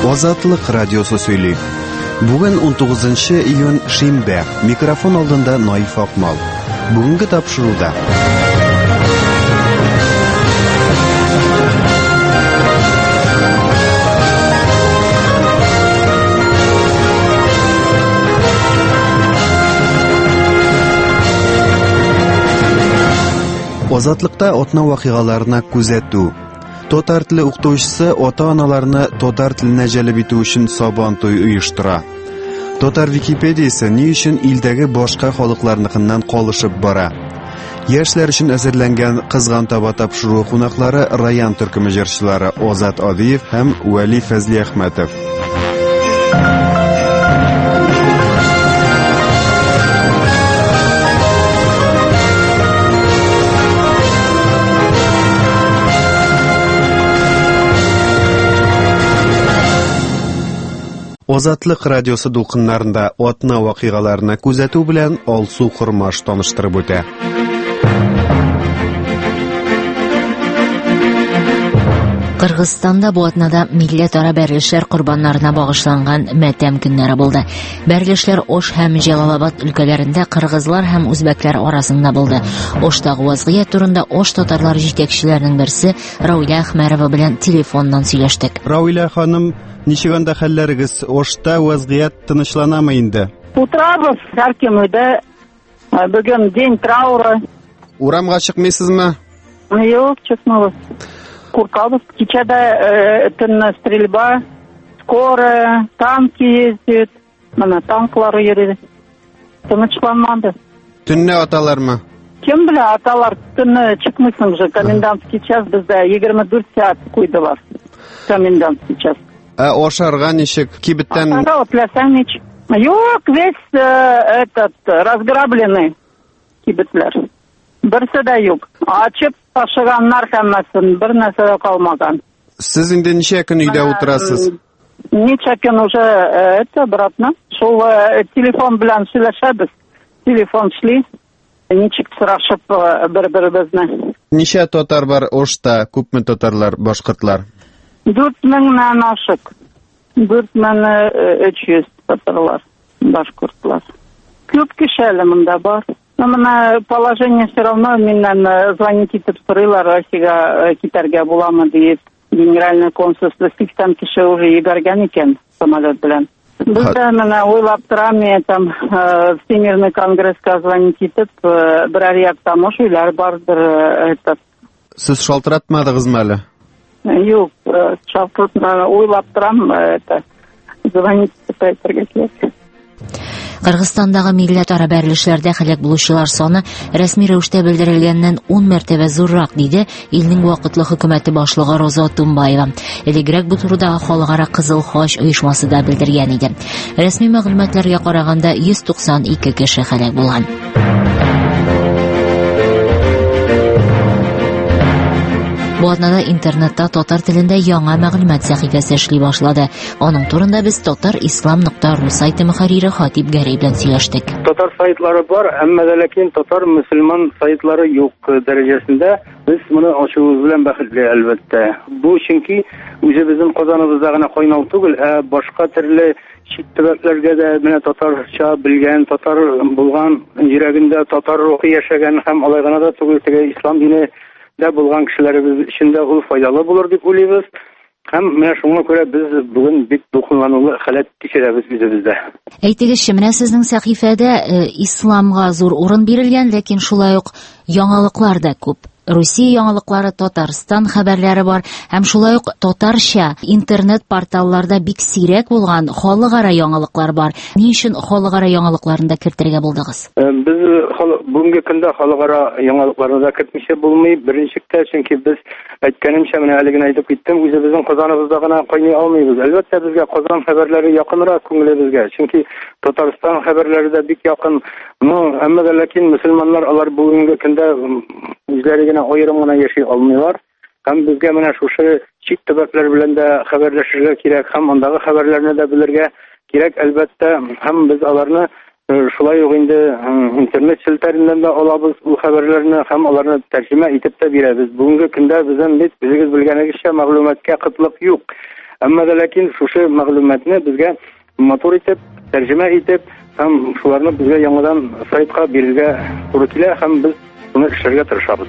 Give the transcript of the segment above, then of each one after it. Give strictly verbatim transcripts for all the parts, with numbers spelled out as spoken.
Азатлык радиосы сөйли. Бүген он тугызынчы июнь шимбә. Микрофон алдында Наиф Акмал. Бүгенге тапшыруда. Азатлыкта атна вакыйгаларына күзәтү. Татар теле укытучысы ата-аналарны татар теленә җәлеп итү өчен сабан туй оештыра. Татар Википедиясе ни өчен илдәге башка халыкларныкыннан калышып бара? Яшьләр өчен әзерләнгән кызган таба тапшыру кунаклары район төркеме җырчылары Азат Адиев һәм Вәли Фәзли Әхмәтов. Азатлык радиосы дулкыннарында атна вакыйгаларына күзәтү белән Алсу Хормаш таныштырып үтә. Кыргызстанда бу атнада милләтара бәрелешләр курбаннарына багышланган матәм көннәре булды. Бәрелешләр Ош һәм Җалалабад өлкәләрендә кыргызлар һәм үзбәкләр арасында булды. Оштагы вазгыять турында Ош татарлар җитәкчеләренең берсе Рауилә Әхмәрова белән телефоннан сөйләштек. Рауилә ханым, ничек анда хәлләрегез? Ошта вазгыять тынычланамы инде? Утрабыз, һәркем өйдә. Бүген день траура. Урамга чыкмыйсызмы? Юк, чыкмабыз. Куркабыз. Кичәдә э, төнне стрельба, скорая, танки ездит, менә танклар йөри. Тынычланмады. Төнне аталармы? Кем белә, аталар төнне чыкмыйсың же, комендантский час бездә егерме дүрт сәгать куйдылар. Комендантский час. Ә ашарга ничек? Кибеттән... Ашарга отләсәң ничек? Юк, весь э, этот разграбленный кибетләр. Берсе дә юк. Ачып ташыганнар һәммәсен, бер нәрсә дә калмаган. Сез инде ничә көн өйдә утырасыз? Ничә көн уже это обратно. Шул телефон белән сөйләшәбез. Телефон эшли. Ничек сорашып бер-беребезне. Ничә татар бар Ошта? Күпме татарлар, башкортлар? Дүрт меңнән ашык. Дүрт мең өч йөз татарлар, башкортлар. Күп кеше әле монда бар. Но менә положение все равно миннән звонить итеп сорыйлар, Россиягә китәргә буламы дип. Генеральный консульство сиксән кеше уже ебәргән икән самолет белән. Бездә менә уйлап торам, там Всемирный конгресска звонить итеп, берәр як тамош уйлар бардыр. Этот. Сез шалтыратмадыгызмы әле? Юк, шалтыратмадым, уйлап торам, это звонить итеп әйтергә кирәк. Кыргызстандагы милләтара бәрелешләрдә һәлак булучылар саны рәсми рәвештә белдерелгәннән ун мәртәбә зуррак, диде илнең вакытлы хөкүмәте башлыгы Роза Тумбаева. Элегрәк бу турыда Халыкара Кызыл Хач оешмасы да белдергән иде. Рәсми мәгълүматларга караганда йөз туксан ике кеше һәлак булган. Бу атнада интернетта татар телендә яңа мәгълүмат сәхифәсе эшли башлады. Аның турында без татар ислам нокта ру сайты мөхәррире Хатип Гәрәй белән сөйләштек. Татар сайтлары бар, әмма ләкин татар мөселман сайтлары юк дәрәҗәсендә. Без моны ачуыбыз белән бәхетле, әлбәттә. Бу чөнки үзебезнең Казаныбызда гына кайнау түгел, ә башка төрле чит төбәкләргә дә менә татарча белгән, татар булган, йөрәгендә татар рухы яшәгән һәм алай гына да түгел, теге ислам дине дә булган кешеләребез өчен дә ул файдалы булыр дип уйлыйбыз. Һәм менә шуңа күрә без бүген бик дулкынланулы хәләт кичерәбез үзебездә. Әйтегезче, менә сезнең сәхифәдә э, исламга зур урын бирелгән, ләкин шулай ук яңалыклар да күп. Русия яңалыклары, Татарстан хәбәрләре бар, һәм шулай ук татарча интернет порталларда бик сирәк булган халыкара яңалыклар бар. Ни өчен халыкара яңалыкларында кертергә булдыгыз? Без бүгенге көндә халыкара яңалыкларны да кертмичә булмый. Беренчектә, чөнки без әйткәнемчә, менә әле генә әйтеп киттем, үзебезнең Казаныбызда гына кайный алмыйбыз. Әлбәттә, безгә Казан хәбәрләре якынрак күңелебезгә, чөнки Татарстан хәбәрләре дә бик якын. Ну, әмма ләкин мөселманнар алар бүгенге көндә үзләре аерым гына яши алмыйлар. Һәм безгә менә шушы чит төбәкләр белән дә хәбәрләшергә кирәк, һәм андагы хәбәрләрне дә белергә кирәк, әлбәттә. Һәм без аларны шулай ук инде интернет селтәреннән дә алабыз ул хәбәрләрне, һәм аларны тәрҗемә итеп тә бирәбез. Бүгенге көндә безнең бит, безгез белгәнегезчә, мәгълүматкә кытлык юк. Әмма дә ләкин шушы мәгълүматны безгә матур итеп, тәрҗемә итеп, һәм шуларны безгә яңадан сайтка бирергә туры килә һәм без шуны эшләргә тырышабыз.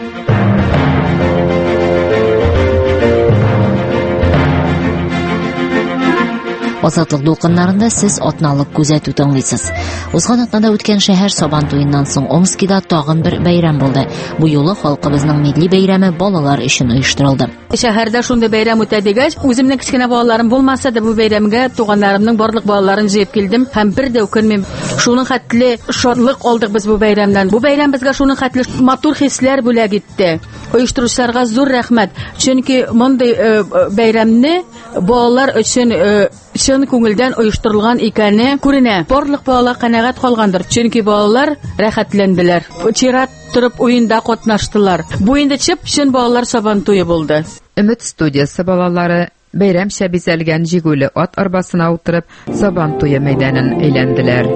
Азатлык дулкыннарында сез атналык күзәтү тыңлыйсыз. Узган атнада үткән шәһәр Сабан туеннан соң Омскида тагын бер бәйрәм булды. Бу юлы халкыбызның милли бәйрәме балалар өчен оештырылды. Шәһәрдә шундый бәйрәм үтә дигәч, үземнең кечкенә балаларым булмаса да бу бәйрәмгә туганнарымның барлык балаларын җыеп килдем һәм бер дә үкенмим. Шуның хәтле шатлык алдык без бу бәйрәмнән. Бу бәйрәм безгә шуның хәтле матур хисләр бүләк итте. Оештыручыларга зур рәхмәт. Чөнки мондый бәйрәмне балалар өчен чын күңелдән оештырылган икәне күренә. Барлык балалар канәгать калгандыр. Чөнки балалар рәхәтләнделәр. Чират торып уенда катнаштылар. Бу инде чып-чын балалар Сабан туе булды. Өмет студиясы балалары бәйрәмчә бизәлгән җигүле ат арбасына утырып Сабан туе мәйданын әйләнделәр.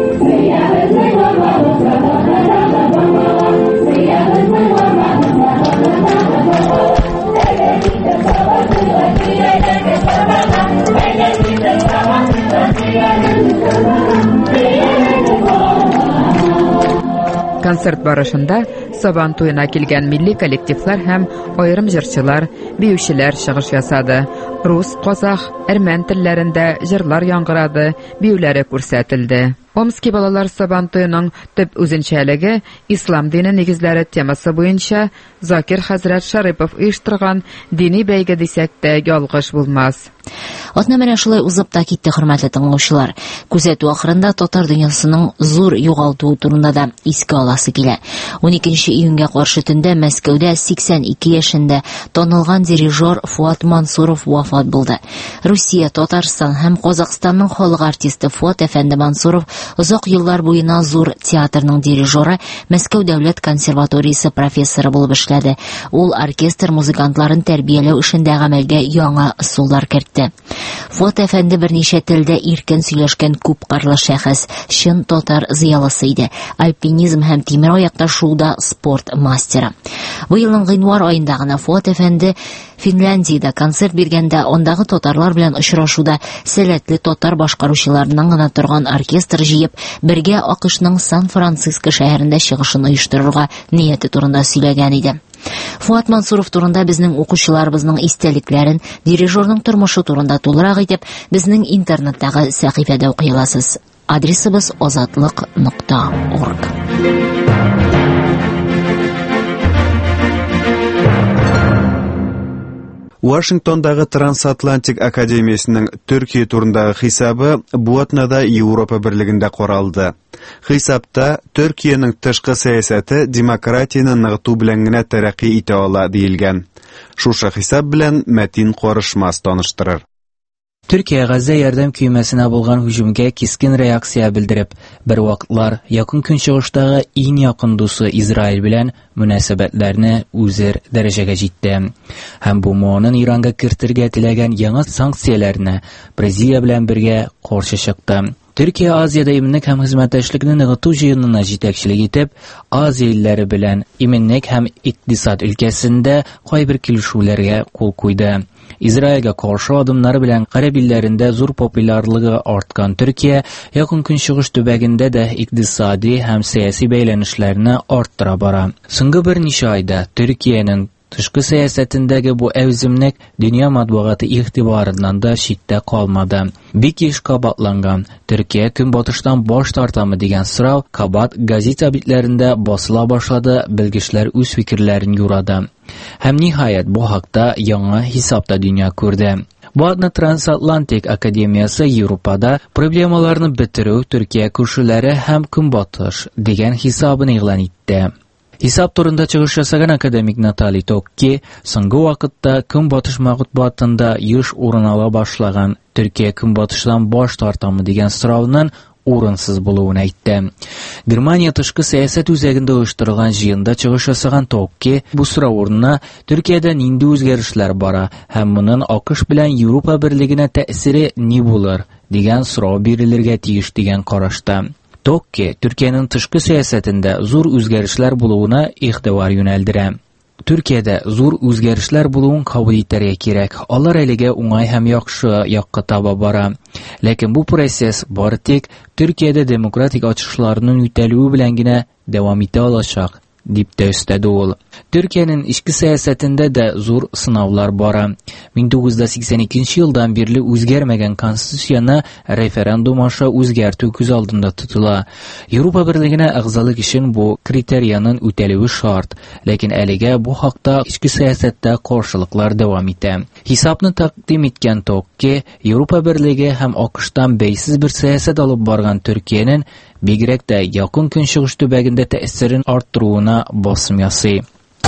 Концерт барышында Сабан туена килгән милли коллективлар һәм аерым җырчылар, биючеләр чыгыш ясады. Рус, казах, әрмән телләрендә җырлар яңгырады, биюләре күрсәтелде. Омский балалар Сабан туеның төп үзенчәлеге ислам дине нигезләре темасы буенча Закир хәзрәт Шарипов оештырган дини бәйге дисәк тә ялгыш булмас. Атна менә шулай узып та китте, хөрмәтле тыңлаучылар. Күзәтү ахырында татар дөньясының зур югалтуы турында да искә аласы килә. уникенче июньгә каршы төндә Мәскәүдә сиксән ике яшендә танылган дирижер Фуат Мансуров вафат булды. Русия, Татарстан һәм Казакъстанның халык артисты Фуат әфәнде Мансуров озак еллар буена зур театрның дирижеры, Мәскәү дәүләт консерваториясе профессоры булып эшләде. Ул оркестр музыкантларын тәрбияләү эшендә гамәлгә яңа ысуллар кертте. Фуат әфәнде берничә телдә иркен сөйләшкән күп кырлы шәхес, чын татар зыялысы иде. Альпинизм һәм тимер аякта шулда спорт мастеры. Бу елның гыйнвар аенда гына Фуат әфәнде Финляндиядә концерт биргәндә андагы татарлар белән очрашуда сәләтле татар башкаручыларының гына торган оркестр җыеп, бергә АКШның Сан-Франциско шәһәрендә чыгышын оештырырга нияте турында сөйләгән иде. Фуат Мансуров турында безнең укучыларыбызның истәлекләрен, дирижерның тормышы турында тулырак итеп, безнең интернеттагы сәхифәдә укый аласыз. Адресыбыз азатлык нокта орг. Вашингтондагы Трансатлантик академиясының Төркия турындагы хисабы бу атнада Европа берлегендә каралды. Хисапта Төркиянең тышкы сәясәте демократияны ныгыту белән генә тәрәккый итә ала диелгән. Шушы хисап белән Мәтин Карышмас таныштырыр. Төркия Газа ярдәм көймәсенә булган һөҗүмгә кискен реакция белдереп, бер вакытлар Якын Көнчыгыштагы иң якын дусы Израиль белән мөнәсәбәтләрне үзәр дәрәҗәгә җитте. Һәм бу моның Иранга кертергә теләгән яңа санкцияләрне Бразилия белән бергә каршы чыкты. Төркия Азиядә иминлек һәм хезмәттәшлекне ныгыту җыенына җитәкчелек итеп, Азия илләре белән иминлек һәм икътисад өлкәсендә кайбер килешүләргә кул куйды. Израильгә каршы адымнары белән гарәп илләрендә зур популярлыгы арткан Төркия Якын Көнчыгыш төбәгендә дә икътисади һәм сәяси бәйләнешләрне арттыра бара. Соңгы берничә айда Төркиянең тышкы сәясәтендәге бу әвземлек дөнья матбугаты игътибарыннан да читтә калмады. Бик еш кабатланган Төркия көнбатыштан баш тартамы дигән сорау кабат газета битләрендә басыла башлады, белгечләр үз фикерләрен юрады. Һәм ниһаять бу хакта яңа хисапта дөнья күрде. Бу атна Трансатлантик академиясе Европада проблемаларны бетерү, Төркия күршеләре һәм көнбатыш дигән хисабын игълан итте. Хисап турында чыгыш ясаган академик Натали Токки соңгы вакытта көнбатыш матбугатында еш урын ала башлаган Төркия көнбатыштан баш тартамы дигән сораунын урынсыз булуын әйтте. Германия тышкы сәясәт үзәгендә оештырылган җыенда чыгыш ясаган Токки бу сорау урынына Төркиядә нинди үзгәрешләр бара һәм моның АКШ белән Европа берлегенә тәэсире ни булыр дигән сорау бирелергә тиеш дигән карашта. Токки Төркиянең тышкы сәясәтендә зур үзгәрешләр булуына игътибар юнәлдерә. Türkiye'de zor үзгәрешләр булуын кабул итәргә кирәк. Алар әлегә уңай һәм яхшы якка таба бара. Ләкин бу процесс бары тик Türkiye'дә демократик ачышларның үтәлүе белән генә дәвам итә алачак, дип тә өстәде ул. Türkiye'nin içki siyasətində də zor sınavlar bara. ming to'qqiz yuz sakson ikkinchi yıldan birli үзгәрмәгән konstitusiyana referendum aşa үзгәртү күз алдында tutula. Европа Берлегенә әгъзалык өчен бу критерияның үтәлүе шарт, ләкин әлегә бу хакта içki сәясәттә каршылыклар дәвам итә. Хисапны тәкъдим иткән Токки, Европа Берлеге һәм АКШтан бәйсез бер сәясәт алып барган Türkiye'nin бигрәк тә якын көнчыгыш төбәгендә тәэсирен арттыруына басым ясый.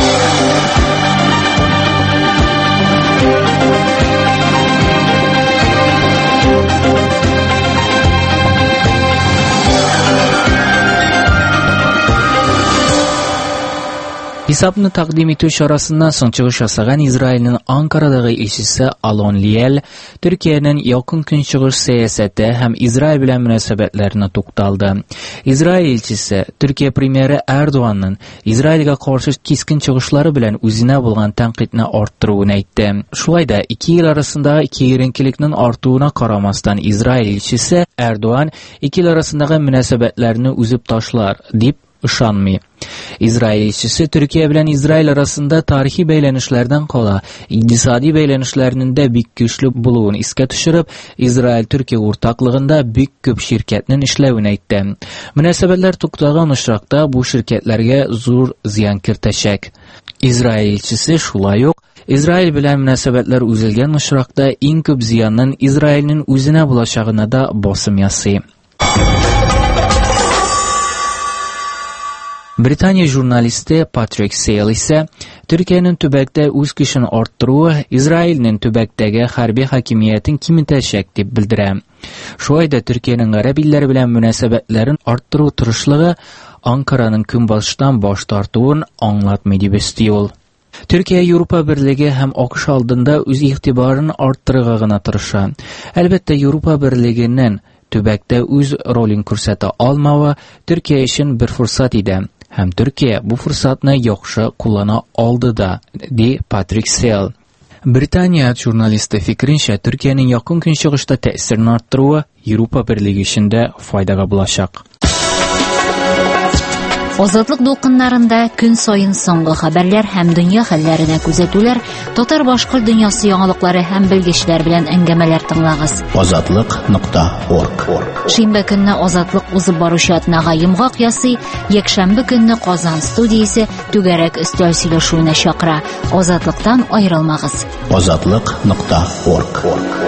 Hesabını taqdim etүү çarasından soň чыгыш ясаган Израильнең Анкарадагы илчисе Алон Лиел Türkiye'nin якын көнчыгыш сәясәте һәм Израиль белән мөнәсәбәтләренә тукталды. Израиль илчисе Türkiye премьеры Эрдоганның Израильгә каршы кискен чыгышлары белән үзенә булган тәнкыйтьне арттыруын әйтте. Шулай да ике ел арасындагы киеренкелекнең артуына карамастан Израиль илчисе Эрдоган ике ел арасындагы мөнәсәбәтләрне үзеп ташлар дип ышанмый. İsrail elçisi Türkiye белән Израиль арасында тарихи бәйләнешләрдән кала, икътисади бәйләнешләрнең дә бик көчле булуын искә төшереп, Израиль-Türkiye уртаклыгында бик күп şirkәтнең эшләвен әйтте. Мөнәсәбәтләр туктаган очракта бу şirkәтләргә зур зыян кертәчәк. İsrail elçisi шулай ук Израиль белән мөнәсәбәтләр үзелгән очракта иң күп зыянның Израильнең үзенә булачагына да басым ясый. Britaniya jurnalisti Patrick Sale ise Türkiye'nin төбәктә үз көчен арттыруы Израильнең төбәктәге хәрби хакимиятен киметәчәк дип белдерә. Шулай да Türkiye'nin гарәп илләре белән мөнәсәбәтләрен арттыру тырышлыгы Анкараның көнбатыштан баш тартуын аңлатмый дип өсти ул. Türkiye Европа Берлеге һәм АКШ алдында үз игътибарын арттырырга гына тырыша. Әлбәттә, Европа Берлегенең төбәктә үз ролен күрсәтә алмавы Türkiye өчен бер форсат иде. Һәм Türkiye бу форсатны яхшы куллана алды да, ди Patrick Sale. Британия журналисты фикренчә, Türkiye'nin якын көнчыгышта тәэсирен арттыруы Европа Берлеге өчен дә файдага булачак. Азатлык дулкыннарында көн сайын соңгы хәбәрләр һәм дөнья хәлләренә күзәтүләр, татар башкорт дөньясы яңалыклары һәм белгечләр белән әңгәмәләр тыңлагыз. азатлык нокта орг. Шимбә көнне Азатлык узып баручы атнага йомгак ясый, якшәмбе көнне Казан студиясе түгәрәк өстәл сөйләшүенә чакыра. Азатлыктан аерылмагыз. азатлык нокта орг.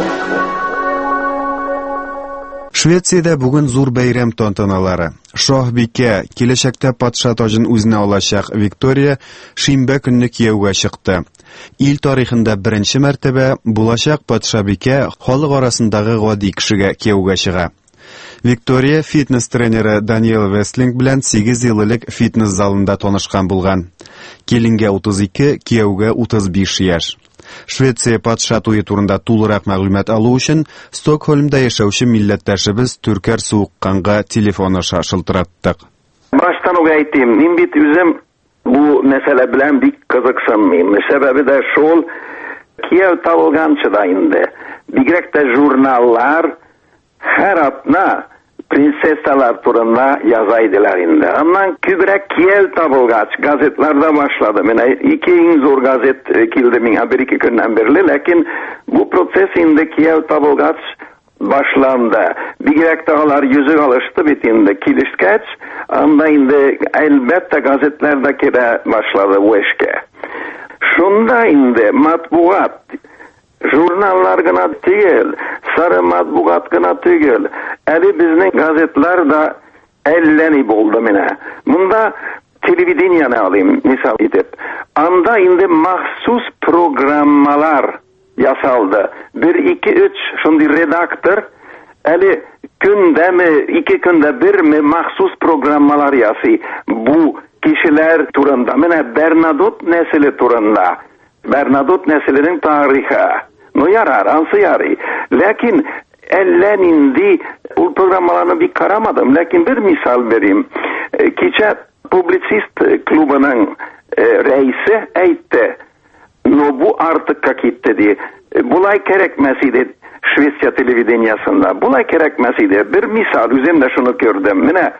Швециядә бүген зур бәйрәм тантаналары. Шаһбикә, киләчәктә патша таҗын үзенә алачак Виктория, шимбә көнне кияүгә чыкты. Ил тарихында беренче мәртәбә булачак патшабикә халык арасындагы гади кешегә кияүгә чыга. Виктория фитнес тренеры Даниэл Вестлинг белән сигез ел элек фитнес залында танышкан булган. Килингә утыз ике, кияүгә утыз биш яшь. Швеция патша туе турында тулырак мәгълүмат алу өчен Стокгольмда яшәүче милләттәшебез Түркәр Суукканга телефон аша шылтыраттык. Баштан ук әйтим, мин бит үзем бу мәсьәлә белән бик кызыксынмыйм. Сәбәбе дә шул, кияү табылганчыда инде. Бигрәк тә журналлар һәр атна принцессалар турында язайдылар инде. Аннан күбрәк кияү табылгач газетларда башлады. Менә ике иң зур газет килде миңа бер-ике көннән бирле, ләкин бу процесс инде кияү табылгач башланды. Бигрәк тә алар йөзек алышты бит инде килешкәч, анда инде әлбәттә газетларда кирә башлады бу эшкә. Шунда инде матбугат журналлар гына түгел, сары матбугат гына түгел, әле безнең газетлар да әлләни булды менә. Монда телевидениене алыйм, мисал итеп. Анда инде махсус программалар ясалды. бер-ике өч шундый редактор әле көндәме, ике көндә берме махсус программалар ясый. Бу кешеләр турында, менә Бернадот нәселе турында. Бернадот нәселенең тарихы. Ну ярар, ансы ярый. Ләкин әллә нинди ул программаларны бик карамадым. Ләкин бер мисал берим. Кичә публицист клубының e, reisi aytdi. No bu artıkka gitti diye. E, bulay kerekmesiydi Şveçya televizyonunda. Bulay kerekmesiydi. Bir misal üzerinde şunu gördüm. Mine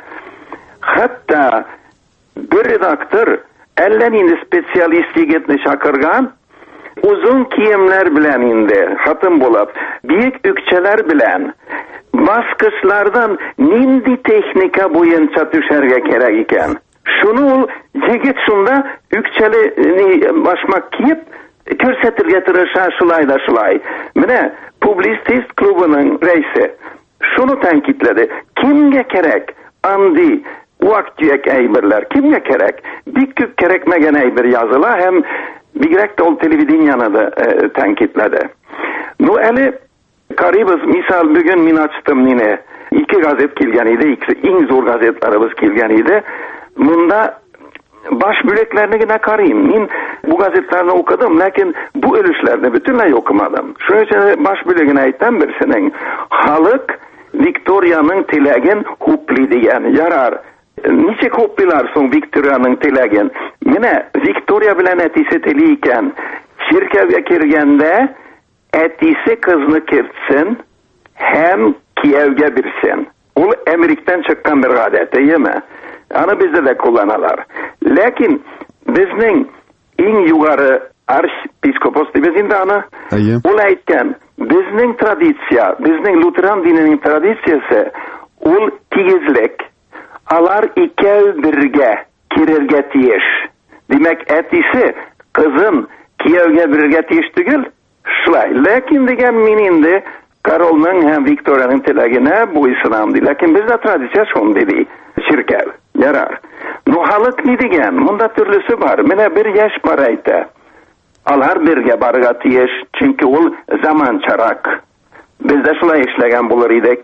hatta bir redaktör ellen indi spesialistlik etni şakırgan uzun kiyimler bilen indi hatım bulup büyük ükçeler bilen baskışlardan nindi teknika boyunca düşerge kerek iken şunu jigit şunda ükçeli başmak kiyip körsetir getirirse şulay da şulay. Mine Publicist klubunun reisi şunu tenkitledi. Kimge kerek andi vaktiyak eyberler kimge kerek? Bir kerekmegen eyber yazıla hem bigrek de ol televizyonda da e, tenkitledi. Nu eli karibız misal bugün min açtım yine iki gazet kilgen idi. İki en zor gazetlerimiz kilgen idi. Bunda baş büleklerini yine karayım. Min bu gazetlerini okudum. Lakin bu ölüşlerini bütünle okumadım. Şunun için baş büleğine aytan birisinin halık Victoria'nın tilegin hupli diyen yarar. Nice hoplilar son Victoria'nın tilegin. Yine Victoria bilen etisi teliyken şirkevge kirgende etisi kızını kirtsin hem Kiev'ge birsin. O Amerik'ten çıkan bir adet değil mi? Anı bizde de kullanırlar. Lakin bizning en yukarı arşpiskopos bizinde anı olayken bizning tradisiya, bizning Lutheran dininin tradisiyası ol tigizlik alar ikev birge kirerge tiyeş. Demek etisi kızın Kiev'ge birge tiyeş tügül şulay. Lakin degen mininde Karol'nun hem Victoria'nın telagine bu İslam'dı. Lakin bizde tradisiya şun dedi. Şirkev. Yarar. Nuhalık ne degen? Bunda türlüsü var. Mine bir yaş parayta. Alar birge barga tiyeş. Çünkü ol zaman çarak. Bizde şulay işlegen bulur idik.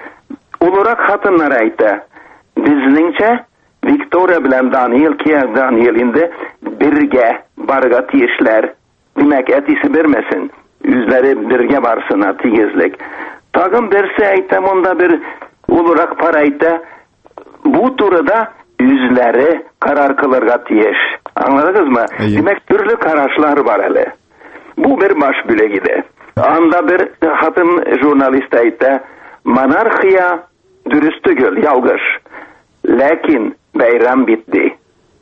Olarak hatınlar ayta. Biznince Victoria bilen Daniel, Kiev Daniel'inde birge barga tiyeşler. Demek etisi vermesin. Yüzleri birge barsına tiyizlik. Tagım berse ayta onda bir olarak parayta bu turda yüzleri karar kılırga tiyeş. Anladınız mı? Ayy. Demek türlü karaşlar var hele. Bu bir baş bülegide. Anda bir hatın jurnalist ayta monarxiya dürüstü göl, yalgış. Lakin bayram bitti.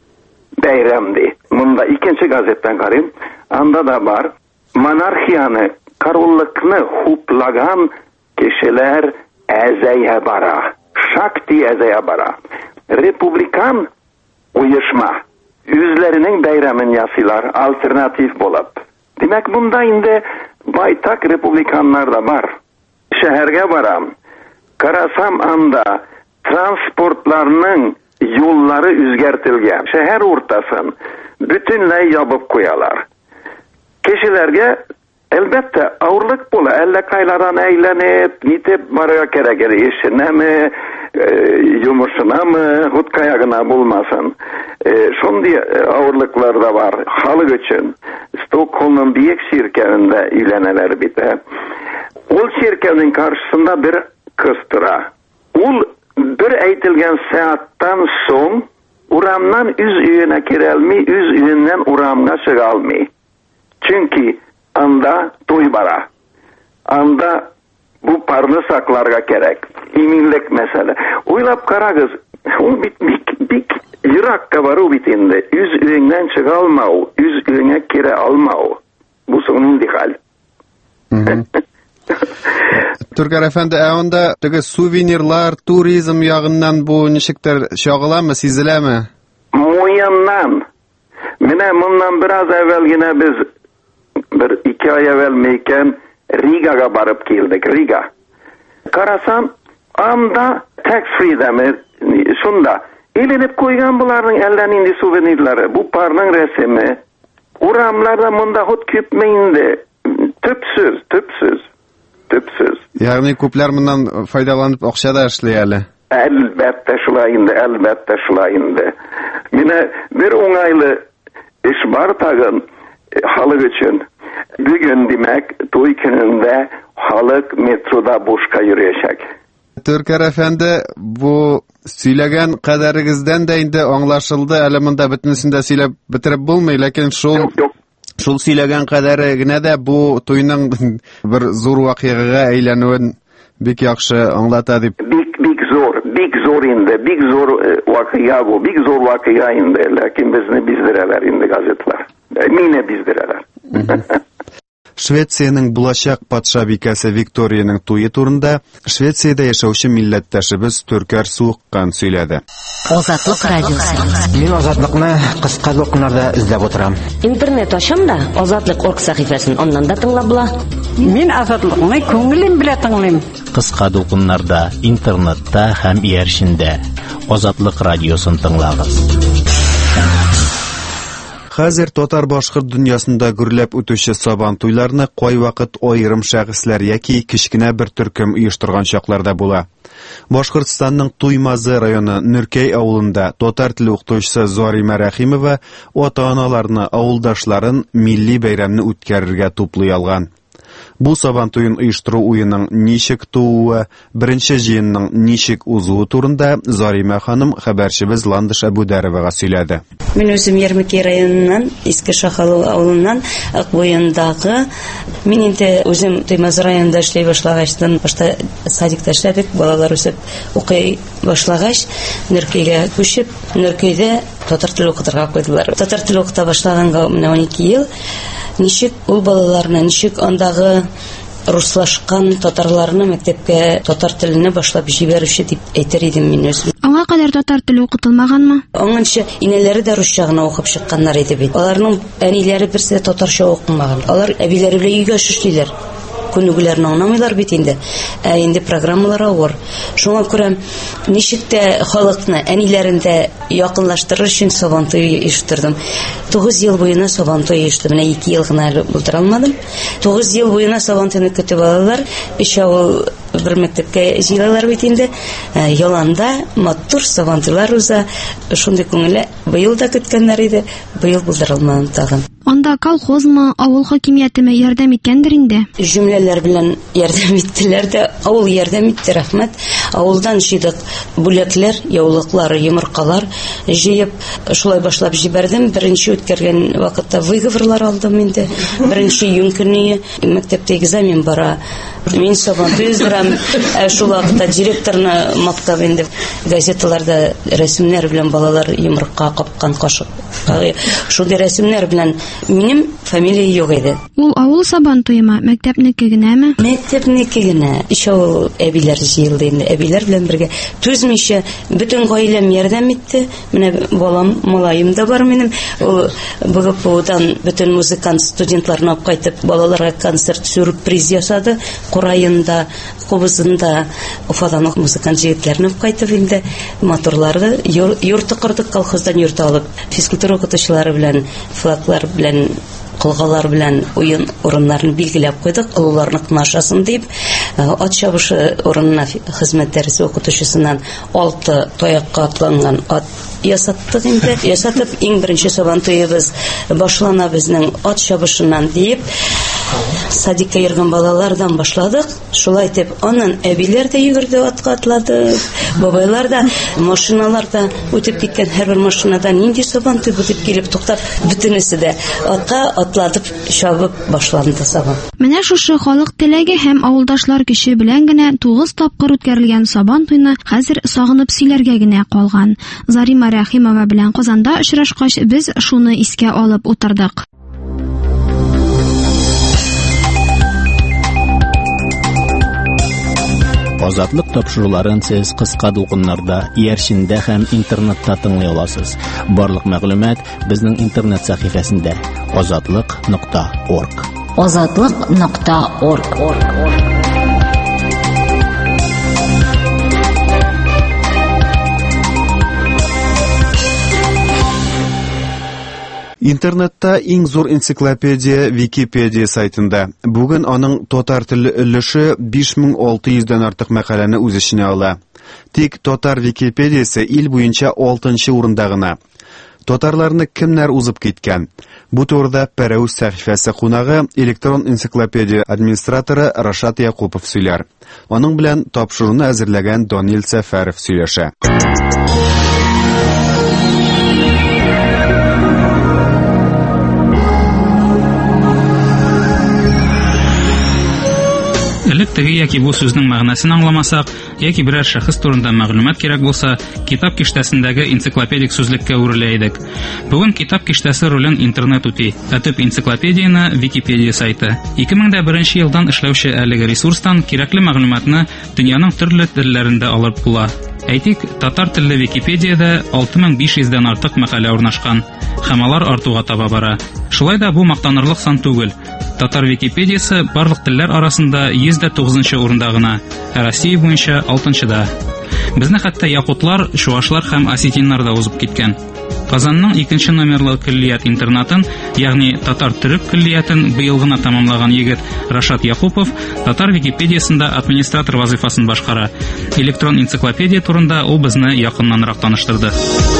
Bayramdi. Bunda ikinci gazetten karayım. Anda da var. Monarxiyanı, karollıkını huplagan kişiler ezeye bara. Şakti ezeye bara. Republikan uyuşma. Yüzlerinin bayramın yasılar alternatif bolup. Demek bunda indi baytak republikanlar da var. Şehirge varam. Karasam anda transportlarının yolları üzgertilgen. Şehir ortasın bütünley yapıp koyalar. Kişilerge elbette ağırlık bula. Elle kaylaran eğlenip nitip baraya kerekeri işine mi e, yumuşuna mı hut kayagına bulmasın. E, Şundi ağırlıklar da var. Halı için Stockholm'un büyük şirketinde ileneler bite. Ol şirketin karşısında bir kıstıra. Ol bir eğitilgen saattan son uramdan üz üyüne kirelmi, üz üyünden uramga çıgalmi. Çünkü anda toybara. Anda bu parlı saklarga gerek. İminlik mesele. Oylap karagız. O bitmik. Bik yırakka var o bitinde. Üz üyünden çıgalma o. Üz üyüne kire alma o. Bu sonun dihal. Türker efendi, onda tüge suvenirlar, turizm yağından bu nişikler şağıla mı, sizile mi? Muyandan. Mine bundan biraz evvel yine biz bir iki ay evvel meyken Riga'ga barıp geldik. Riga. Karasam anda tax free demir şunda elenip koygan buların ellerinde suvenirleri. Bu parnın resmi. Uramlarda munda hut küpmeyindi. Tüpsüz, tüpsüz. Tüpsüz. Yani kuplar bundan faydalanıp okşada işleyeli. Elbette şulayında, elbette şulayında. Yine bir onaylı iş var tagın halık için. Bir gün demek toy gününde halık metroda boşka yürüyecek. Төркер әфәнде, бу сөйләгән кадәрегездән дә инде аңлашылды, әле монда бөтенесен дә сөйләп бетереп булмый, ләкин шул шул сөйләгән кадәре генә дә бу туйның бер зур вакыйгага әйләнүен бик яхшы аңлата дип. Бик бик зур, бик зур инде, бик зур вакыйга бу, бик зур вакыйга инде, ләкин безне биздерәләр инде газетлар. Мине биздерәләр. Швециянең булачак патша бикәсе Викторияның туйы турында Швециядә яшәүче милләттәшебез Төркәр Суыккан сөйләде. Азатлык радиосы. Мин азатлыкны кыска докумнарда эзләп утырам. Интернет ачам да Азатлык орг сәхифәсен аннан да тыңлап була. Мин азатлыкны күңелем белән тыңлыйм. Кыска докумнарда, интернетта һәм ияршендә Азатлык радиосын тыңлагыз. Хәзер татар-башкорт дөньясында гөрләп үтүче сабан туйларны кайвакыт аерым шәхесләр яки кичкенә бер төркем оештырган чакларда була. Башкортстанның Туймазы районы Нөркәй авылында татар теле укытучысы Зарима Рәхимова ата-аналарны, авылдашларын милли бәйрәмне үткәрергә туплый алган. Бу сабан туен оештыру уеның ничек тууы, беренче җыенның ничек узуы турында Зарима ханым хәбәрчебез Ландыш Әбүдәровага сөйләде. Мин үзем Ярмәкәй районыннан, Иске Шахалу авылыннан, Акбуендагы, мин инде үзем Туймазы районында эшләй башлагачтан, башта садикта эшләдек, балалар үсеп укый башлагач, Нөркәйгә күчеп, Нөркәйдә татар теле укытырга куйдылар. Татар теле укыта башлаганга менә унике ел. Ничек ул балаларны, ничек андагы руслашкан татарларны мәктәпкә татар телене башлап җибәрүче дип әйтер идем мин үзем. Аңа кадәр татар теле укытылмаганмы? Аңынча инәләре дә русча гына укып чыкканнар иде бит. Аларның әниләре берсе татарча укымаган. Алар әбиләре белән өйгә эшлиләр. Күнегүләрне аңламыйлар бит инде. Ә инде программалар авыр. Шуңа күрә ничек тә халыкны әниләрендә якынлаштырыр өчен сабантуй оештырдым. тугыз ел буена сабантуй оештым. Менә ике ел гына булдыра алмадым. тугыз ел буена сабантуйны көтеп алалар. Өч авыл бер мәктәпкә җыелалар бит инде. Яланда матур сабантуйлар уза. Шундый күңелле быел да көткәннәр иде. Быел булдыра алмадым тагын. Анда колхозмы, авыл хакимияте ярдәм иткәндер инде. Җөмләләр белән ярдәм иттеләр дә, авыл ярдәм итте, рәхмәт. Авылдан җыйдык бүләкләр, яулыклар, йомыркалар җыеп, шулай башлап җибәрдем. Беренче үткәргән вакытта выговорлар алдым инде. Беренче июнь көне мәктәптә экзамен бара. Мин сабантуй уздырам. Шул вакытта директорны мактап инде. Газеталарда рәсемнәр белән балалар йомырка капкан кашык. Шундый рәсемнәр белән минем фамилия юк иде. Ул авыл сабантуймы, мәктәпнеке генәме? Мәктәпнеке генә. Ишәү әбиләр җыелды инде. Әбиләр белән бергә түзмичә бөтен гаиләм ярдәм итте. Менә балам, малаем да бар минем. Ул БГПУдан бөтен музыкант студентларны алып кайтып, балаларга концерт сюрприз ясады. Курайында, Кубызында Уфадан музыкант җегетләрне алып кайтып инде. Моторлары йорты кырдык, колхоздан йорт алып, физкультура укытучылары белән, флаглар белән, кылгалар белән уен урыннарын билгеләп куйдык, улларны кынашасын дип. Ат чабышы урынына хезмәт дәресе укытучысыннан алты таякка атланган ат ясаттык инде. Ясатып, иң беренче сабантуебыз башлана безнең ат чабышыннан дип, садикка йөргән балалардан башладык. Шулай итеп, аннан әбиләр дә йөгерде, атка атлады. Бабайлар да, машиналарда үтеп киткән һәрбер машинадан нинди сабантуй булып килеп туктап, бөтенесе дә атка атладып, чабып башланды сабан. Менә шушы халык теләге һәм авылдашлар көче белән генә тугыз тапкыр үткәрелгән сабантуйны хәзер сагынып сөйләргә генә калган. Зарима Рәхимова белән Казанда очрашкач, без шуны искә алып утырдык. Азатлык тапшыруларын сез кыска дулкыннарда, ияршендә һәм интернетта тыңлый аласыз. Барлык мәгълүмат безнең интернет сәхифәсендә азатлык нокта орг. азатлык нокта орг. Интернетта иң зур энциклопедия Википедия сайтында. Бүген аның татар теле өлеше биш мең алты йөздән артык мәкаләне үз эченә ала. Тик татар Википедиясе ил буенча алтынчы урында гына. Татарларны кемнәр узып киткән? Бу турыда Пәрәүз сәхифәсе кунагы, электрон энциклопедия администраторы Рашат Якупов сөйләр. Аның белән тапшыруны әзерләгән Данил Сәфәров сөйләшә. Элек теге яки бу сүзнең мәгънәсен аңламасак, яки берәр шәхес турында мәгълүмат кирәк булса, китап киштәсендәге энциклопедик сүзлеккә үрелә идек. Бүген китап киштәсе ролен интернет үти. Ә төп энциклопедияны Википедия сайты. ике мең беренче елдан эшләүче әлеге ресурстан кирәкле мәгълүматны дөньяның төрле телләрендә алып була. Әйтик, татар телле Википедиядә алты мең биш йөздән артык мәкалә урнашкан, һәм алар артуга таба бара. Шулай да бу мактанырлык сан түгел. Татар Википедиясы барлык телләр арасында йөз тугызынчы урында гына, ә Россия буенча алтынчыда. Безне хәтта якутлар, чуашлар һәм осетиннар да узып киткән. Казанның икенче номерлы киллият интернатын, ягъни татар-төрек киллиятын быел гына тамамлаган егет Рашат Якупов татар Википедиясында администратор вазифасын башкара. Электрон энциклопедия турында ул безне якыннанрак таныштырды.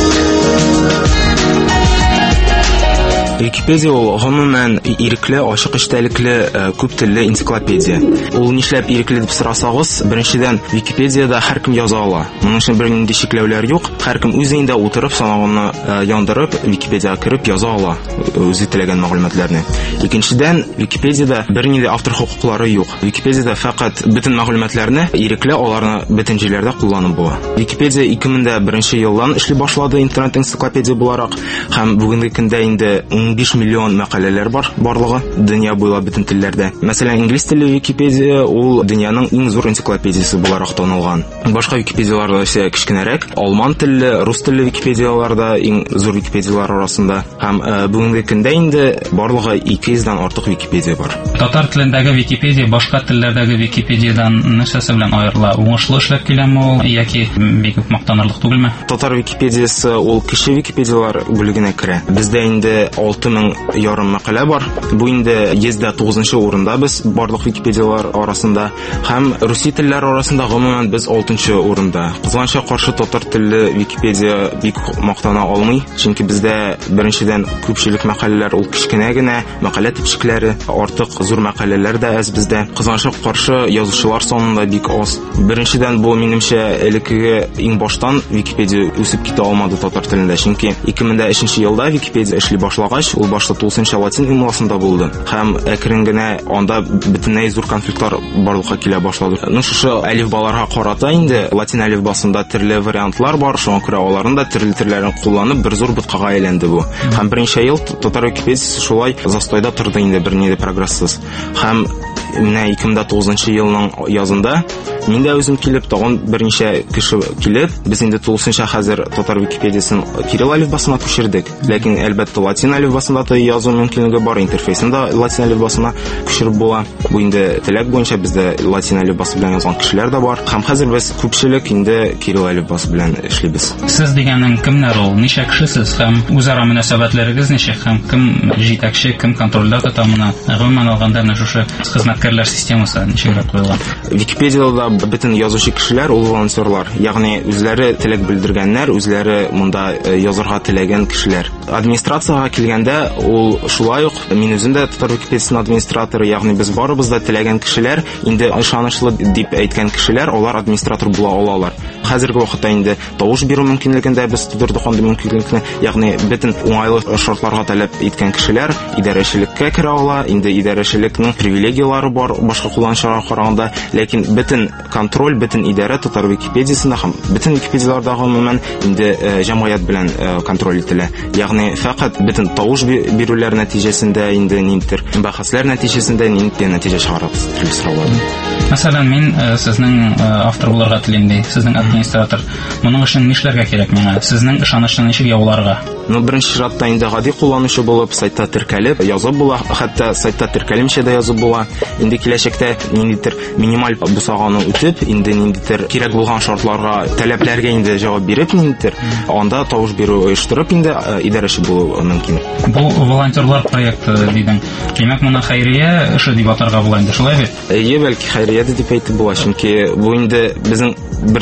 Википедия ул гомумән ирекле, ачык эчтәлекле, күп телле энциклопедия. Ул нишләп ирекле дип сорасагыз, беренчедән Википедиядә һәркем яза ала. Моның өчен бернинди чикләүләр юк. Һәркем үз өендә утырып, санагына яндырып, Википедиягә кереп яза ала үзе теләгән мәгълүматларны. Икенчедән, Википедиядә бернинди автор хукуклары юк. Википедиядә фақат бөтен мәгълүматларны ирекле, аларны бөтен җирләрдә кулланып була. Википедия ике мең беренче елдан эшли башлады интернет энциклопедия буларак, һәм бүгенге көндә инде ун биш миллион мәкаләләр бар барлыгы дөнья буйлап бөтен телләрдә. Мәсәлән, инглиз телле Википедия ул дөньяның иң зур энциклопедиясе буларак танылган. Башка Википедиялар исә кичкенәрәк, алман телле, рус телле Википедиялар да иң зур Википедиялар арасында. Һәм бүгенге көндә инде барлыгы ике йөздән артык Википедия бар. Татар телендәге Википедия башка телләрдәге Википедиядан нәрсәсе белән аерыла? Уңышлы эшләп киләме ул яки бик мактанырлык түгелме? Татар Википедиясы ул кече Википедиялар бүлегенә керә. Бездә инде алты мең ярым мәкалә бар. Бу инде йөз тугызынчы урында без барлык Википедиялар арасында, һәм русия телләре арасында гомумән без алтынчы урында. Кызганча каршы татар телле Википедия бик мактана алмый, чөнки бездә беренчедән күпчелек мәкаләләр ул кичкенә генә, мәкалә типшекләре артык, зур мәкаләләр дә аз бездә. Кызганча каршы язучылар санында бик аз. Беренчедән бу минемчә элекеге иң баштан Википедия үсеп китә алмады татар телендә, чөнки ике мең өченче елда Википедия эшли башлагач, ул башта тулысынча латин имласында булды. Һәм әкрен генә анда бөтенләй зур конфликтлар барлыкка килә башлады. Ну шушы әлифбаларга карата инде латин әлифбасында төрле вариантлар бар, шуңа күрә аларның да төрле төрләрен кулланып бер зур боткага әйләнде бу. Һәм беренче ел татар Википедиясы шулай застойда торды инде, бернинди прогресссыз. Һәм менә ике мең тугызынчы елның язында мин дә үзем килеп, тагын берничә кеше килеп, без инде тулысынча хәзер татар Википедиясын кирилл әлифбасына күчердек. Ләкин әлбәттә латин әлифбасында да язу мөмкинлеге бар, интерфейсында латин әлифбасына күчереп була. Бу инде теләк буенча бездә латин әлифбасы белән язган кешеләр дә бар. Һәм хәзер без күпчелек инде кирилл әлифбасы белән эшлибез. Сез дигәнең кемнәр ул? Ничә кешесез һәм үзара мөнәсәбәтләрегез ничек? Һәм кем җитәкче, кем контрольдә тота моны? Гомумән алганда менә шушы хезмәткәрләр системасы ничегрәк куелган? Википедиядә бөтен язучы кешеләр ул волонтерлар, ягъни үзләре теләк белдергәннәр, үзләре монда язарга теләгән кешеләр. Администрациягә килгәндә ул шулай ук, мин үзем дә татар Википедиясының администраторы, ягъни без барыбыз да теләгән кешеләр, инде ышанычлы дип әйткән кешеләр, алар администратор була алалар. Хәзерге вакытта инде тавыш бирү мөмкинлеген дә без тудырдык андый мөмкинлекне, ягъни бөтен уңайлы шартларга таләп иткән кешеләр идарәчелеккә керә ала, инде идарәчелекнең привилегиялары бар башка кулланучыларга караганда, ләкин бөтен контроль, бөтен идарә татар Википедиясында һәм бөтен Википедияларда гомумән инде җәмгыять белән контроль ителә. Ягъни фақат бөтен тавыш бирүләр нәтиҗәсендә инде ниндидер бәхәсләр нәтиҗәсендә ниндидер нәтиҗә чыгарабыз төрле сораулар. Мәсәлән, мин сезнең автор булырга телим ди, сезнең администратор. Моның өчен нишләргә кирәк миңа? Сезнең ышанычны ничек яуларга? Ну, беренче чиратта инде гади кулланучы булып, сайтта теркәлеп язып була, хәтта сайтта теркәлемчә дә язып була. Инде киләчәктә ниндидер минималь бусаганы үтеп, инде ниндидер кирәк булган шартларга, таләпләргә инде җавап биреп, ниндидер анда тавыш бирү оештырып инде идарәче булу мөмкин. Бу волонтерлар проекты дидең. Димәк, моны хәйрия эше дип атарга була инде, шулай бит? Әйе, бәлки хәйрия дип әйтеп була, чөнки бу инде безнең бердән бер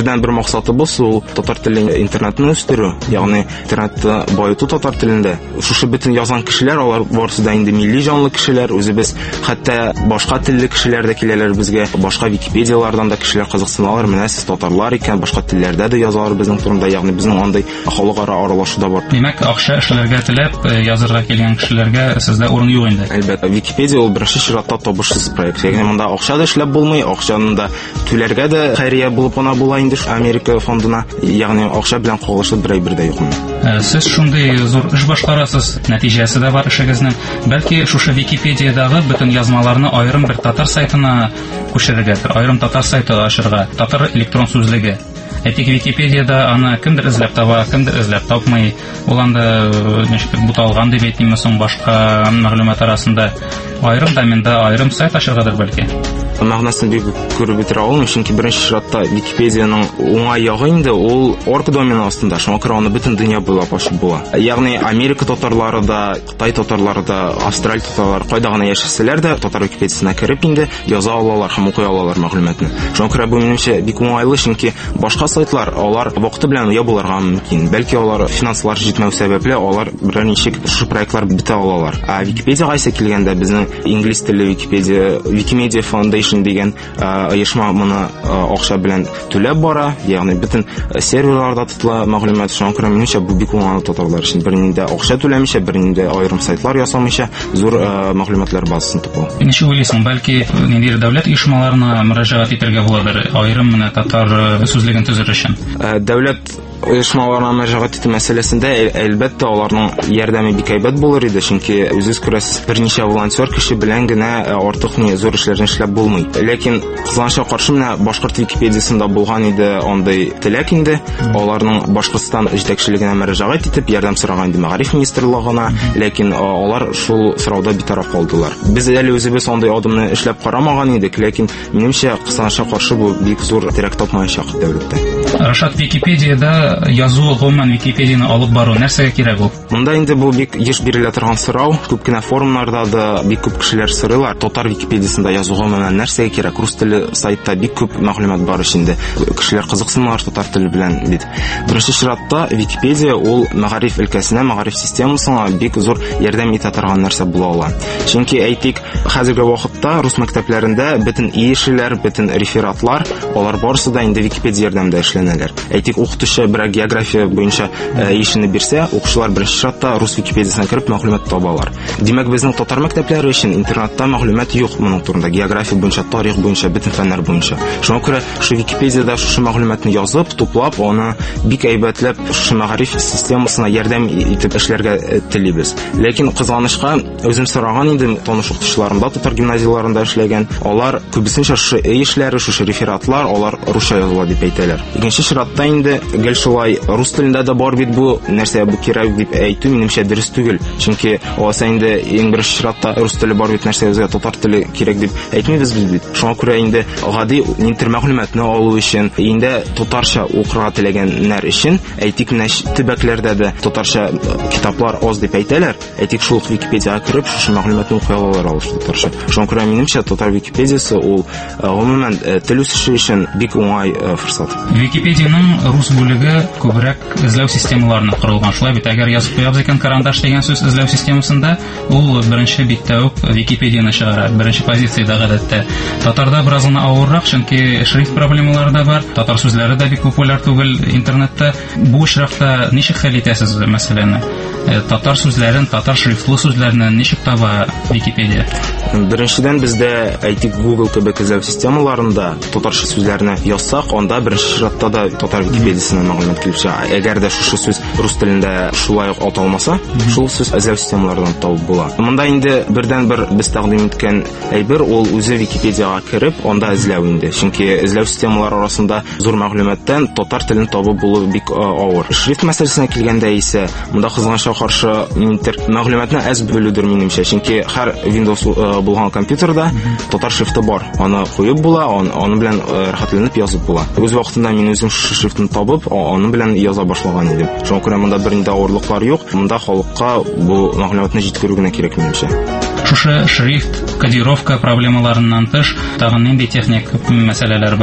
максатыбыз ул татар теле интернетны үстерү, ягъни интернетны байыту татар телендә. Шушы бөтен язган кешеләр, алар барысы да инде милли җанлы кешеләр, үзебез хәтта башка телле кешеләр дә киләләр безгә, башка Википедиялардан да кешеләр кызыксыналар, менә сез татарлар икән, башка телләрдә дә язалар безнең турында, ягъни безнең андай халыкара аралашу да бар. Димәк, акча эшләргә теләп язырга килгән кешеләргә сездә урын юк инде. Әлбәттә, Википедия ул беренче чиратта табышсыз проект. Ягъни монда акча да эшләп булмый, акчаны да түләргә дә хәйрия булып гына була инде Америка фондына, ягъни акча белән кагылышлы бер әйбер дә юк. Сез шундый зур эш башкарасыз, нәтиҗәсе дә бар эшегезнең. Бәлки шушы Википедиядагы бөтен язмаларны аерым бер татар сайтына күчерергә, аерым татар сайты ачырга, татар электрон сүзлеге. Әйтик, Википедиядә аны кемдер эзләп таба, кемдер эзләп тапмый. Ул анда ничек буталган дип әйтимме соң башка мәгълүмат арасында аерым доменда аерым сайт ачыргадыр бәлки. Мәгънәсен бик күреп бетерә алмыйм, чөнки беренче чиратта Википедияның уңай ягы инде ул орг домены астында, шуңа күрә аны бөтен дөнья буйлап ачып була. Ягъни Америка татарлары да, Кытай татарлары да, Австралия татарлары кайда гына яшәсәләр дә татар Википедиясына кирип инде яза алалар һәм укый алалар мәгълүматны. Шуңа күрә бу минемчә бик уңайлы, чөнки башка сайтлар алар вакыты белән я булырга мөмкин. Бәлки алар финанслар җитмәү сәбәпле алар берәр ничек шушы проектлар бетә алалар. А Википедияга исә килгәндә безнең инглиз телле Википедия, Wikimedia Foundation дигән оешма моны акча белән түләп бара, ягъни бөтен серверларда тотыла мәгълүмат. Шуңа күрә минемчә бу бик уңайлы татарлар өчен. Бернинде акча түләмичә, бернинде аерым сайтлар ясамыйча зур мәгълүматлар базасын топу. Ничек уйлыйсың, бәлки ниндидер дәүләт оешмаларына мөрәҗәгать итәргә буладыр, аерым менә татар сүзлеген төзер өчен? Дәүләт оешмаларына мөрәҗәгать итү мәсьәләсендә әлбәттә аларның ярдәме бик әйбәт булыр иде, чөнки үзегез күрәсез, берничә волонтер кеше белән генә артык ни зур эшләрне эшләп булмый. Ләкин кызганычка каршы менә башкорт Википедиясында булган иде андай теләк инде, аларның Башкортстан җитәкчелегенә мөрәҗәгать итеп ярдәм сораган иде Мәгариф министрлыгына, ләкин алар шул сорауда битараф калдылар. Без әле үзебез андай адымны эшләп карамаган идек, ләкин минемчә кызганычка каршы бу бик зур терәк тапмаячак дәүләттә. Рашат, Википедияда язу гомумән Википедияны алып бару нәрсәгә кирәк ул? Монда инде бу бик еш бирелә торган сорау, күп кенә форумнарда да бик күп кешеләр сорыйлар. Татар Википедиясында язу гомумән нәрсәгә кирәк? Рус теле сайтта бик күп мәгълүмат бар инде. Кешеләр кызыксыналар татар теле белән бит. Беренче чиратта Википедия ул Мәгариф өлкәсенә, Мәгариф системасына бик зур ярдәм итә торган нәрсә була ала. Чөнки әйтик, хәзерге вакытта рус мәктәпләрендә бөтен иешеләр, бөтен рефератлар, алар барысы да инде Википедия ярдәмендә эшләнәләр. Әйтик, укытучы бер география буенча иешене бирсә, укучылар беренче чиратта рус Википедиясына кирип мәгълүмат табалар. Димәк, безнең татар мәктәпләре өчен интернетта мәгълүмат юк моның турында, география буенча, тарих буенча, бөтен фәннәр буенча. Шуңа күрә шу Википедиядә шушы мәгълүматны язып, туплап, аны бик әйбәтләп шушы Мәгариф системасына ярдәм итеп эшләргә телибез. Ләкин кызганычка үзем сораган идем, таныш укытучыларым да татар гимназияларында эшләгән, алар күбесенчә шушы иешләре, шушы рефератлар, алар русча языла дип әйтәләр. Икенче чиратта инде гел шулай рус телендә дә бар бит бу, нәрсә бу кирәк дип әйтү минемчә дөрес түгел. Чөнки алса инде иң беренче чиратта рус теле бар бит, нәрсә үзгә татар теле кирәк дип әйтмибез без бит. Шуңа күрә инде гади нинтер мәгълүматны алу өчен, инде татарча укырга теләгәннәр өчен, әйтик, менә төбәкләрдә дә татарча китаплар аз дип әйтәләр. Әйтик, шул Википедиягә кирип шушы мәгълүматны укый алалар алыш татарча. Шуңа күрә минемчә татар Википедиясе ул гомумән тел үсеше өчен бик уңай форсат. Википедияның рус бүлеге күбрәк эзләү системаларына корылган. Шулай бит, әгәр язып куябыз икән карандаш дигән сүз эзләү системасында, ул беренче биттә үк Википедияны чыгара, беренче позициядә гадәттә. Татарда бераз гына авыррак, чөнки шрифт проблемалары да бар, татар сүзләре дә бик популяр түгел интернетта. Бу очракта ничек хәл итәсез мәсьәләне? Татар сүзләрен, татар шрифтлы сүзләрне ничек таба Википедия? Беренчедән, бездә әйтик, Google кебек эзләү системаларында татарча сүзләрне язсак, анда беренче чиратта да татар Википедиясына мәгълүмат килеп чыга. Әгәр дә шушы сүз рус телендә шулай ук аталмаса, шул сүз эзләү системаларыннан табып була. Монда инде бердән бер без тәкъдим иткән әйбер ул үзе Википедиягә кирип, анда эзләү инде. Чөнки эзләү системалары арасында зур мәгълүматтан татар телен табып булу бик авыр. Шрифт мәсьәләсенә килгәндә исә, монда кызганычка каршы интер мәгълүматны әз белүдер минемчә, чөнки һәр Windows булган компьютерда татар шрифты бар. Аны куеп була, аны белән рәхәтләнеп язып була. Үз вакытында мин үзем шушы шрифтны табып, аны белән яза башлаган идем. Шуңа күрә монда бернинди авырлыклар юк. Монда халыкка бу мәгълүматны җиткерү генә кирәк минемчә. Шушы шрифт, кодировка проблемаларыннан тыш, тагын нинди техник мәсьәләләр бар?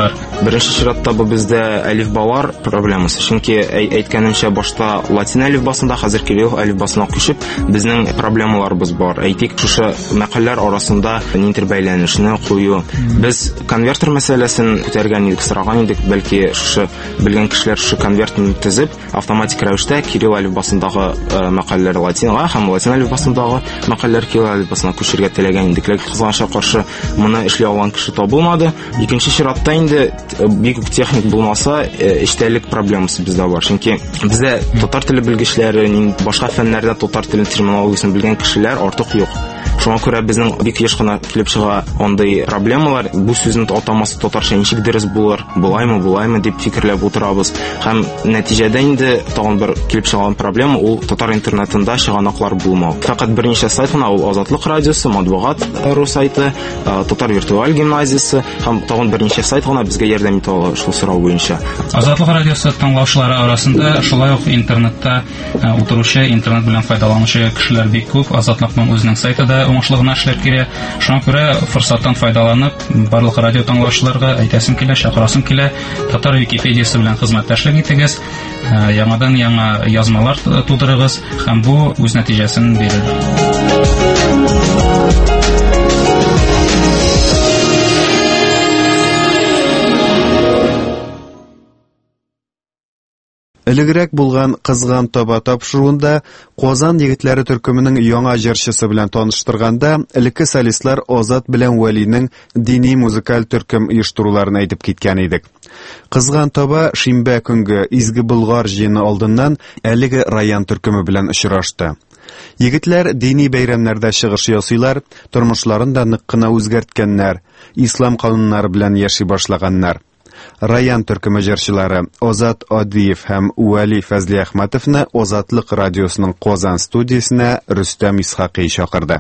Беренче чиратта бу бездә әлифбалар проблемасы. Чөнки әйткәнемчә башта латин әлифбасында, хәзер кирилл әлифбасына күчеп, безнең проблемаларыбыз бар. Әйтик, шушы мәкаләләр арасында нинтер бәйләнешне кую. Без конвертер мәсьәләсен күтәргән идек, сораган идек, бәлки шушы белгән кешеләр шушы конвертны төзеп, автоматик рәвештә кирилл әлифбасындагы мәкаләләр латинга һәм латин әлифбасындагы мәкаләләр кирилл әлифбасына күчерергә теләгән идек. Ләкин кызганычка каршы моны эшли алган кеше табылмады. Икенче чиратта инде бик үк техник булмаса, эчтәлек проблемасы бездә бар. Чөнки бездә татар теле белгечләре, башка фәннәрдә татар теле терминологиясын белгән кешеләр артык юк. Шуңа күрә безнең бик еш кына килеп чыга андый проблемалар. Бу сүзнең атамасы татарча ничек дөрес булыр, булаймы, булаймы дип фикерләп утырабыз. Һәм нәтиҗәдә инде тагын бер килеп чыган проблема ул татар интернетында чыганаклар булмау. Фақат берничә сайт гына, ул Азатлык радиосы, Матбугат ру сайты, Татар виртуаль гимназиясе һәм тагын берничә сайт гына безгә ярдәм итә ала шул сорау буенча. Азатлык радиосы тыңлаучылары арасында шулай ук интернетта утыручы, интернет белән файдаланучы кешеләр бик күп. Азатлыкның үзенең сайтында уңышлыгына эшләп кирә. Шуңа күрә форсаттан файдаланып, барлык радио тыңлаучыларга әйтәсем килә, чакырасым килә, Татар Википедиясы белән хезмәттәшлек итегез, яңадан яңа язмалар тудырыгыз һәм бу үз нәтиҗәсен бирер. Элегрәк булган кызган таба тапшыруында Казан егетләре төркеменең яңа җырчысы белән таныштырганда, элекке солистлар Азат белән Вәлинең дини музыкаль төркем оештыруларын әйтеп киткән идек. Кызган таба шимбә көнге Изге Болгар җыены алдыннан әлеге район төркеме белән очрашты. Егетләр дини бәйрәмнәрдә чыгыш ясыйлар, тормышларын да нык кына үзгәрткәннәр, ислам кануннары белән яши башлаганнар. Район төркеме җырчылары Азат Адиев һәм Вәли Фәзли Әхмәтовны Азатлык радиосының Казан студиясенә Рөстәм Исхакый чакырды.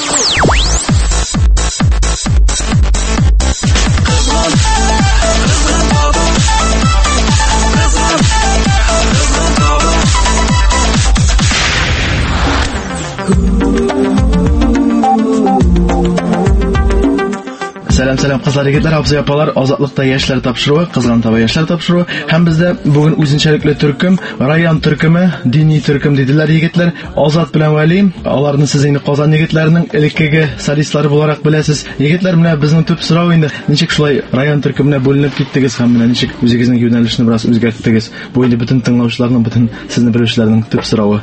Сәлам, сәлам кызлар, егетләр, абзый, апалар, Азатлыкта яшьләр тапшыруы, Кызган таба яшьләр тапшыруы һәм бездә бүген үзенчәлекле төркем, район төркеме, дини төркем диделәр егетләр. Азат белән Вәли, аларны сез инде Казан егетләренең элеккеге солистлары буларак беләсез. Егетләр, менә безнең төп сорау инде, ничек шулай район төркеменә бүленеп киттегез һәм менә ничек үзегезнең юнәлешне бераз үзгәрттегез? Бу инде бөтен тыңлаучыларның, бөтен сезне белүчеләрнең төп сорауы.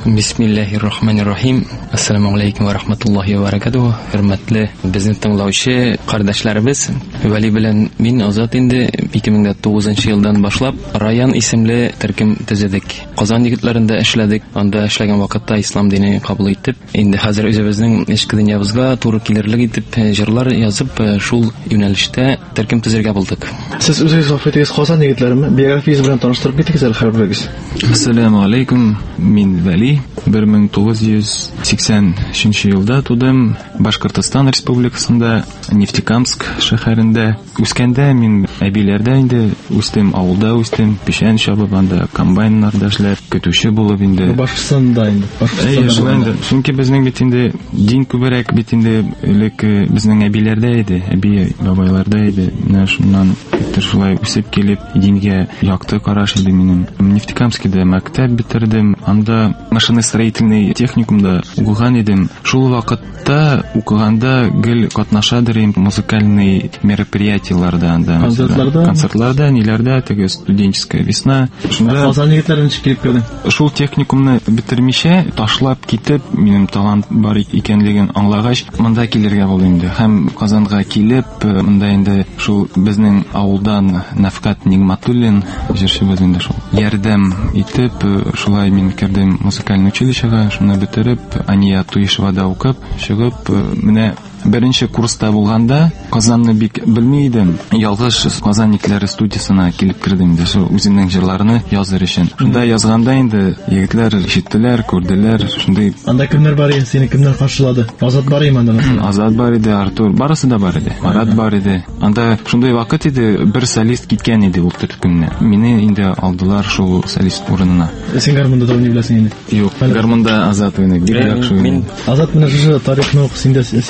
Бисмиллаһир-рахманир-рахим. Ассаламу алейкум ва рахматуллахи ва баракатуһ. Хөрмәтле безнең тыңлаучы кардәшләребез, Вәли белән мин Азат инде ике мең дә тугызынчы елдан башлап район исемле төркем төзедек. Казан егетләрендә эшләдек. Анда эшләгән вакытта ислам дине кабул итеп, инде хәзер үзебезнең эчке дөньябызга туры килерлек итеп җырлар язып, шул юнәлештә төркем төзергә булдык. Сез үзегез вафатыгыз Казан егетләреме? Биографиягез белән таныштырып китегез әле хәбәрегез. Ассаламу алейкум. Мин Вәли, бер мең тугыз йөз сиксән өченче елда тудым. Башкортстан Республикасында Нефтекамск шәһәрендә. Үскәндә мин әбиләрдә инде үстем, авылда үстем, печән чабып, анда комбайннарда эшләп, көтүче булып инде. Башкортстанда инде. Башкортстанда. Чөнки безнең бит инде дин күбрәк бит инде элек безнең әбиләрдә иде, әби бабайларда иде. Менә шуннан шулай үсеп килеп, дингә якты караш иде минем. Нефтекамскида мәктәп битердем. Анда машиностроительный техникумда укыган идем. Шул вакытта укыганда гел катнашадыр идем музыкальный мероприятиеларда, анда концертларда, концертларда, ниләрдә, теге студенческая весна. Шунда Казан егетләрен чикеп килде. Шул техникумны битермичә ташлап китеп, минем талант бар икәнлеген аңлагач, монда килергә булды инде. Һәм Казанга килеп, монда инде шул безнең авылдан Нафкат Нигматуллин җырчыбыз инде шул ярдәм итеп, шулай мин кердем музыкальный училищега, шуны битереп, Ания Туишевада укып, чыгып, менә беренче курста булганда Казанны бик белми идем. Ялгыш Казан егетләре студиясына килеп кирдем инде, шул үземнең җырларны языр өчен. Шунда язганда инде егетләр ишеттеләр, күрделәр, шундый. Анда кемнәр бар иде, сине кемнәр каршылады? Азат бар иде анда. Азат бар иде, Артур, барысы да бар иде. Марат бар иде. Анда шундый вакыт иде, бер солист киткән иде ул төркемне. Мине инде алдылар шул солист урынына. Син гармонда да уйный беләсең инде? Юк, гармонда Азат уйный, бик яхшы. Мин Азат менә шушы тарихны укы, син дә сөйләп чыксаң,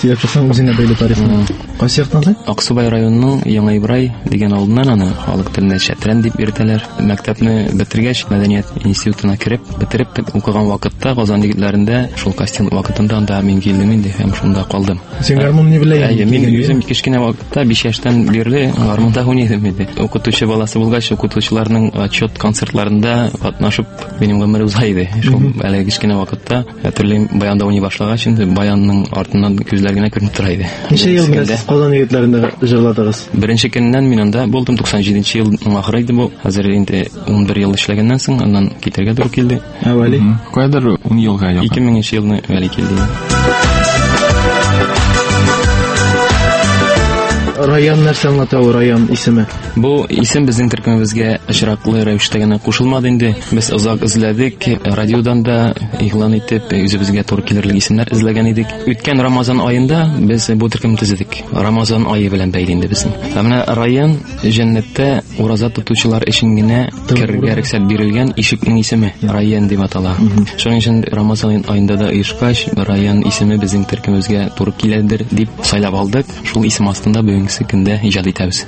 Аның үзенә бәйле тарихы. Кайсы яктан? Аксубай районының Яңа Ибрай дигән авылыннан аны халык телендә Шәтрән дип йөртәләр. Мәктәпне бетергәч, мәдәният институтына кереп, бетереп укыган вакытта Казан егетләрендә шул кастинг вакытында анда мин килдем инде һәм шунда калдым. Син гармонны белән? Әйе, мин үзем кичкенә вакытта биш яшьтән бирле гармонда уйныйдым иде. Укытучы баласы булгач, укытучыларның отчет концертларында катнашып, минем гомер узайды. Шул әле кичкенә вакытта төрле баянда уйный башлагач, инде баянның артыннан күзләр генә күренеп тора иде. Ничә ел белән сез Казан егетләрендә җырладыгыз? Беренче көннән мин анда булдым, туксан җиденче елның ахыры иде бу. Хәзер инде ун бер ел эшләгәннән соң аннан китәргә туры килде. Әвәли кайдыр ун елга якын. ике меңенче елны вәли килде. Район нәрсә аңлата ул район исеме? Бу исем безнең төркемебезгә очраклы рәвештә генә кушылмады инде. Без озак эзләдек, радиодан да игълан итеп, үзебезгә туры килерлек исемнәр эзләгән идек. Үткән Рамазан аенда без бу төркемне төзедек. Рамазан ае белән бәйле инде безнең. Менә район җәннәттә ураза тотучылар өчен генә кергә рөхсәт бирелгән ишекнең исеме район дип атала. Шуның өчен Рамазан аенда да оешкач, район исеме безнең төркемебезгә туры киләдер дип сайлап алдык. Шул исем астында бүгенге көндә иҗат итәбез.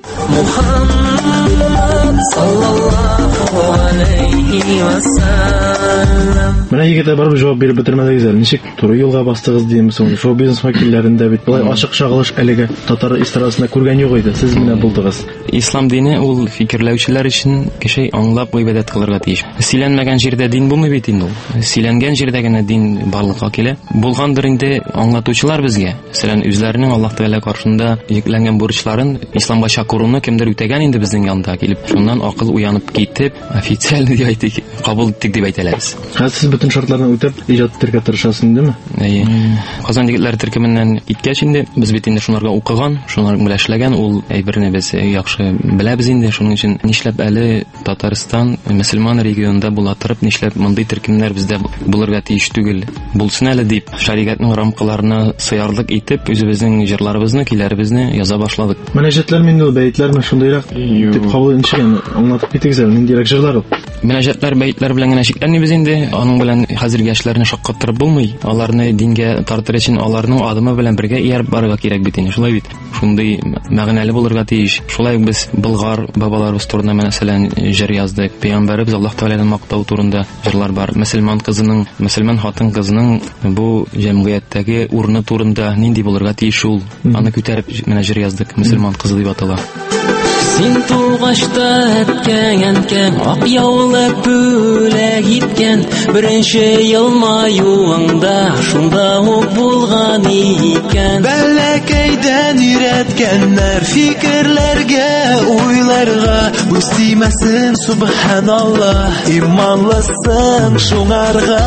Менә егетләр барып җавап биреп бетермәдегез әле. Ничек туры юлга бастыгыз димме соң? Шоу бизнес вәкилләрендә бит булай ачык шагылыш әлегә татар эстрадасында күргән юк иде. Сез менә булдыгыз. Ислам дине ул фикерләүчеләр өчен кеше аңлап гыйбадәт кылырга тиеш. Сөйләнмәгән җирдә дин булмый бит инде ул. Сөйләнгән җирдә генә дин барлыкка килә. Булгандыр инде аңлатучылар безгә. Мәсәлән, үзләренең Аллаһ Тәгалә каршында йөкләнгән бурычларын исламга чакыруны кемдер үтәгән инде безнең янда килеп. Шуннан акыл уянып китеп, официаль дип әйтик, кабул иттек дип әйтәләрбез. Хәзер сез бөтен шартларны үтәп иҗат итәргә тырышасыз инде? Әйе. Казан егетләре төркеменнән киткәч инде без бит инде шунларга укыган, шунлар белән эшләгән, ул әйберне без яхшы беләбез инде. Шуның өчен нишләп әле Татарстан мөселман регионында була торып, нишләп мондый төркемнәр бездә булырга тиеш түгел? Булсын әле дип, шәригатьнең рамкаларына сыярлык итеп, үзебезнең җырларыбызны, көйләребезне яза башладык. Мөнәҗәтләр мине ул бәйтләрме шундыйрак дип кабул итүчән аңлатып китегез әле, ниндирәк җырлар ул? Мөнәҗәтләр, бәйтләр белән генә шикләнмибез инде. Аның белән хәзерге яшьләрне шаккаттырып булмый. Аларны дингә тартыр өчен аларның адымы белән бергә ияреп барырга кирәк бит инде. Шулай бит. Шундый мәгънәле булырга тиеш. Шулай без Болгар бабаларыбыз турында мәсәлән җыр яздык. Пәйгамбәрбез Аллаһ Тәгаләне мактау турында җырлар бар. Мөселман кызының, мөселман хатын кызының бу җәмгыятьтәге урыны турында нинди булырга тиеш ул? Аны күтәреп менә җыр яздык. Мөселман кызы дип атала. Син тугашта әткән кәм ак яулы бүләк иткән беренче елмаюыңда шунда ук булган икән. Бәләкәйдән өйрәткәннәр фикерләргә, уйларга үстимәсен субханаллаһ, иманлысын шуңарга.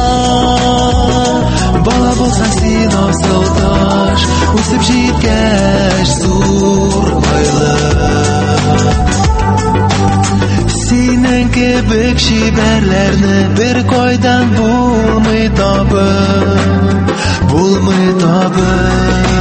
Бала булсаң син асыл таш, үсеп җиткәч зур байлык. Синең кебек чибәрләрне бер кайдан булмый табып, булмый табып.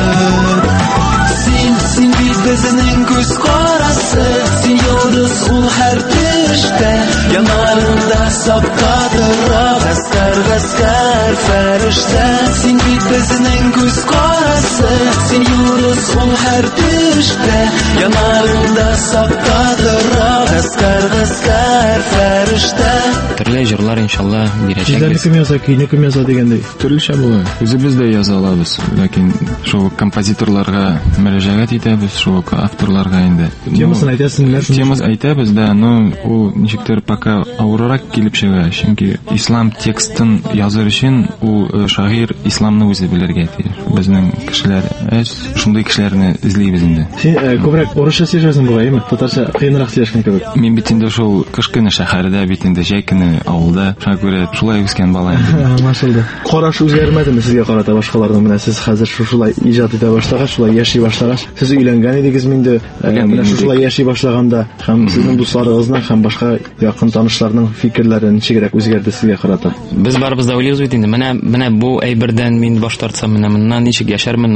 Син, син бит безнең күз карасы, син йолдыз ул һәр төштә, янарында сакта тора гаскәр, гаскәр фәрештә. Син бит безнең күз карасы, син йолдыз ул һәр төштә, янарында сакта тора гаскәр, гаскәр фәрештә. Төрле җырлар иншалла бирәчәкбез. Сезләрне кем яза, көйне кем яза дигәндәй? Төрлечә була. Үзебез дә яза алабыз, ләкин шул композиторларга мөрәҗәгать итәбез, шул авторларга инде. Темасын әйтәсезме? Темасын әйтәбез дә, но ул ничектер пока авыррак килеп чыга, чөнки ислам текстын языр өчен ул шагыйрь исламны үзе белергә тиеш. Безнең кешеләр әз шундый кешеләрне эзлибез инде. Син күбрәк орысча сөйләсәң бугаймы? Татарча кыенрак сөйләшкән кебек. Мин бит инде шул кышкыны шәһәрдә, бит инде җәй көне авылда, шуңа күрә шулай үскән бала инде. Машалла. Караш үзгәрмәдеме сезгә карата башкаларның? Менә сез хәзер шушылай иҗат итә башлагач, шулай яши башлагач, сез өйләнгән идегезме инде? Менә шушылай яши башлаганда һәм сезнең дусларыгызның һәм башка якын танышларның фикерләре ничегрәк үзгәрде сезгә карата? Без барыбыз да уйлыйбыз бит инде. Менә менә бу әйбердән мин баш тартсам, менә моннан ничек яшәрмен, авыр булыр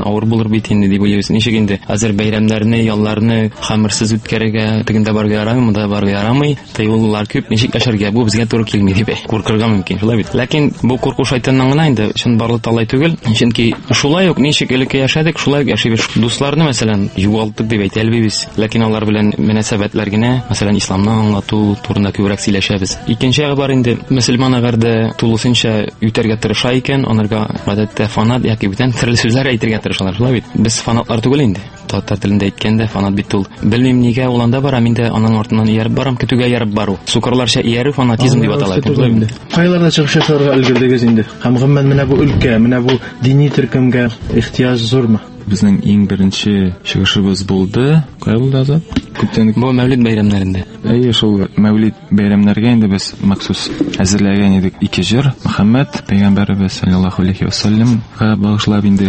булыр бит инде дип уйлыйбыз. Ничек инде хәзер бәйрәмнәрне, ялларны хамырсыз үткәрергә, тегендә барга ярамый, монда барга ярамый, тыюллар күп, ничек яшәргә, бу безгә туры килми дип куркырга мөмкин, шулай бит. Ләкин бу курку шайтаннан гына инде, чын барлык талай түгел. Чөнки шулай ук ничек элекке яшәдек, шулай ук яшибез. Дусларны мәсәлән югалтык дип әйтә әлбибез, ләкин алар белән мөнәсәбәтләр генә, мәсәлән исламны аңлату турында күбрәк сөйләшәбез. Икенче ягы бар инде, мөселман әгәр дә тулысынча үтәргә тырыша икән, анарга гадәттә фанат яки бүтән төрле сүзләр әйтергә тырышалар, шулай бит. Без фанатлар түгел инде. Татар телендә әйткәндә фанат бит ул. Белмим нигә ул анда бара, миндә аның артыннан ияреп барам, көтүгә ияреп бару. Сукырларча иярү фанатизм дип атала икән. Кайларда чыгыш ясарга өлгердегез инде. Һәм гомумән менә бу өлкә, менә бу дини төркемгә ихтияҗ зурмы? Безнең иң беренче чыгышыбыз булды. Кая булды Азат? Күптән бу Мәүлид бәйрәмнәрендә. Әйе, шул Мәүлид бәйрәмнәргә инде без махсус әзерләгән идек ике җыр. Мөхәммәд пәйгамбәрбез саллаллаһу алейхи ва саллямга багышлап инде.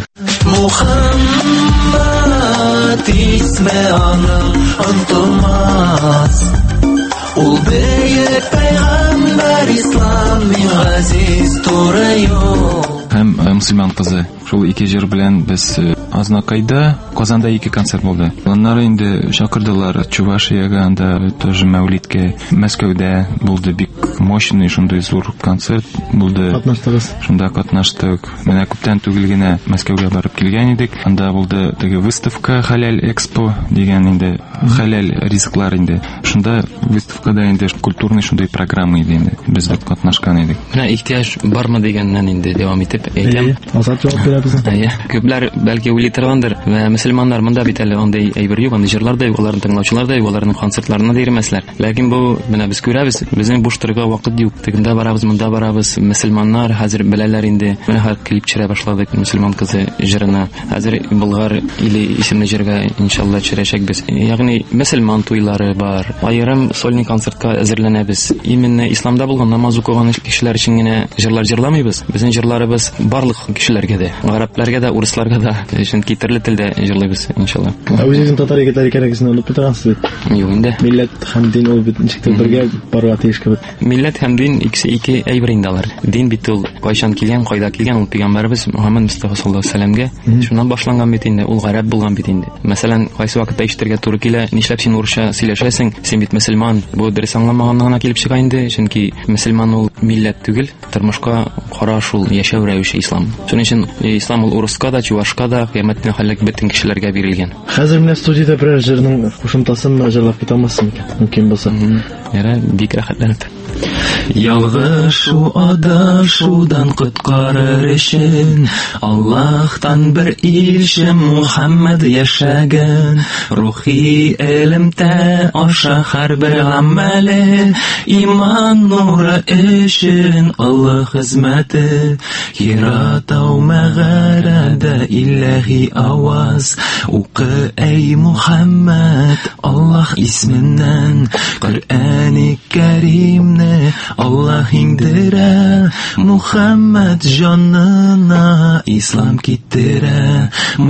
Мөхәммәд исме аның онтылмас. Ул бөек пәйгамбәр, исламның газиз туры юл. Һәм мөселман кызы. Шул ике җыр белән без Азнакайда, Казанда ике концерт булды. Аннары инде чакырдылар Чувашиягә, анда тоже Мәүлидкә. Мәскәүдә булды бик мощный шундый зур концерт булды. Катнаштыгыз. Шунда катнаштык. Менә күптән түгел генә Мәскәүгә барып килгән идек. Анда булды теге выставка Халяль Экспо дигән инде халяль ризыклар инде. Шунда выставкада инде культурный шундый программа иде инде. Без дә катнашкан идек. Менә ихтияҗ бармы дигәннән инде дәвам итеп әйтәм. Азат җавап бирә безне. Әйе. Күпләр бәлки уйлый торгандыр. Вә мөселманнар монда бит әле андай әйбер юк, анда җырлар да юк, аларның тыңлаучылар да юк, аларның концертларына да йөрмәсләр. Ләкин бу менә без күрәбез, безнең буш торырга вакыт юк. Тегендә барабыз, монда барабыз. Мөселманнар хәзер беләләр инде. Менә хәзер клип төшерә башладык мөселман кызы җырына. Хәзер Болгар или исемле җырга иншалла төшерәчәкбез. Ягъни мөселман туйлары бар. Аерым сольный концертка әзерләнәбез. Именно исламда булган намаз укыган кешеләр өчен генә җырлар җырламыйбыз. Безнең җырларыбыз барлык кешеләргә дә, гарәпләргә дә, урысларга да, чөнки төрле телдә җырлыйбыз иншалла. Үзегезнең татар егетләре кирәксен алып торгансыз. Юк инде. Милләт һәм дин ул бит ничек бергә барырга тиеш кебек. Милләт һәм дин икесе ике әйбер инде алар. Дин бит ул кайчан килгән, кайда килгән, ул пәйгамбәрбез Мөхәммәд Мустафа саллаллаһу алейһи ва сәлламгә шуннан башланган бит инде. Ул гарәп булган бит инде. Мәсәлән, кайсы вакытта ишетергә туры килә, нишләп син урысча сөйләшәсең? Син бит мөселман. Бу дөрес аңламаганнан гына килеп чыга инде, чөнки мөселман ул милләт түгел, тормышка караш ул, яшәү рәвеше ислам. Шуның өчен ислам ул уруска да, чувашка да, кыямәтне хәллек бөтен кешеләргә бирелгән. Хәзер менә студиядә берәр җырның кушымтасын җырлап китә алмассың икән? Мөмкин булса. Яра, бик рәхәтләнеп. Ялгышу адашудан коткарыр өчен Аллаһтан бер илче Мөхәммәд яшәгән. Рухи элемтә аша һәрбер гамәле иман нуры өчен олы хезмәте. Хиратау мәгарәдә илаһи аваз укы эй Мөхәммәд Аллаһ исменнән Коръәни Кәримне Аллаһ индерә, Мөхәммәд җанына ислам китерә.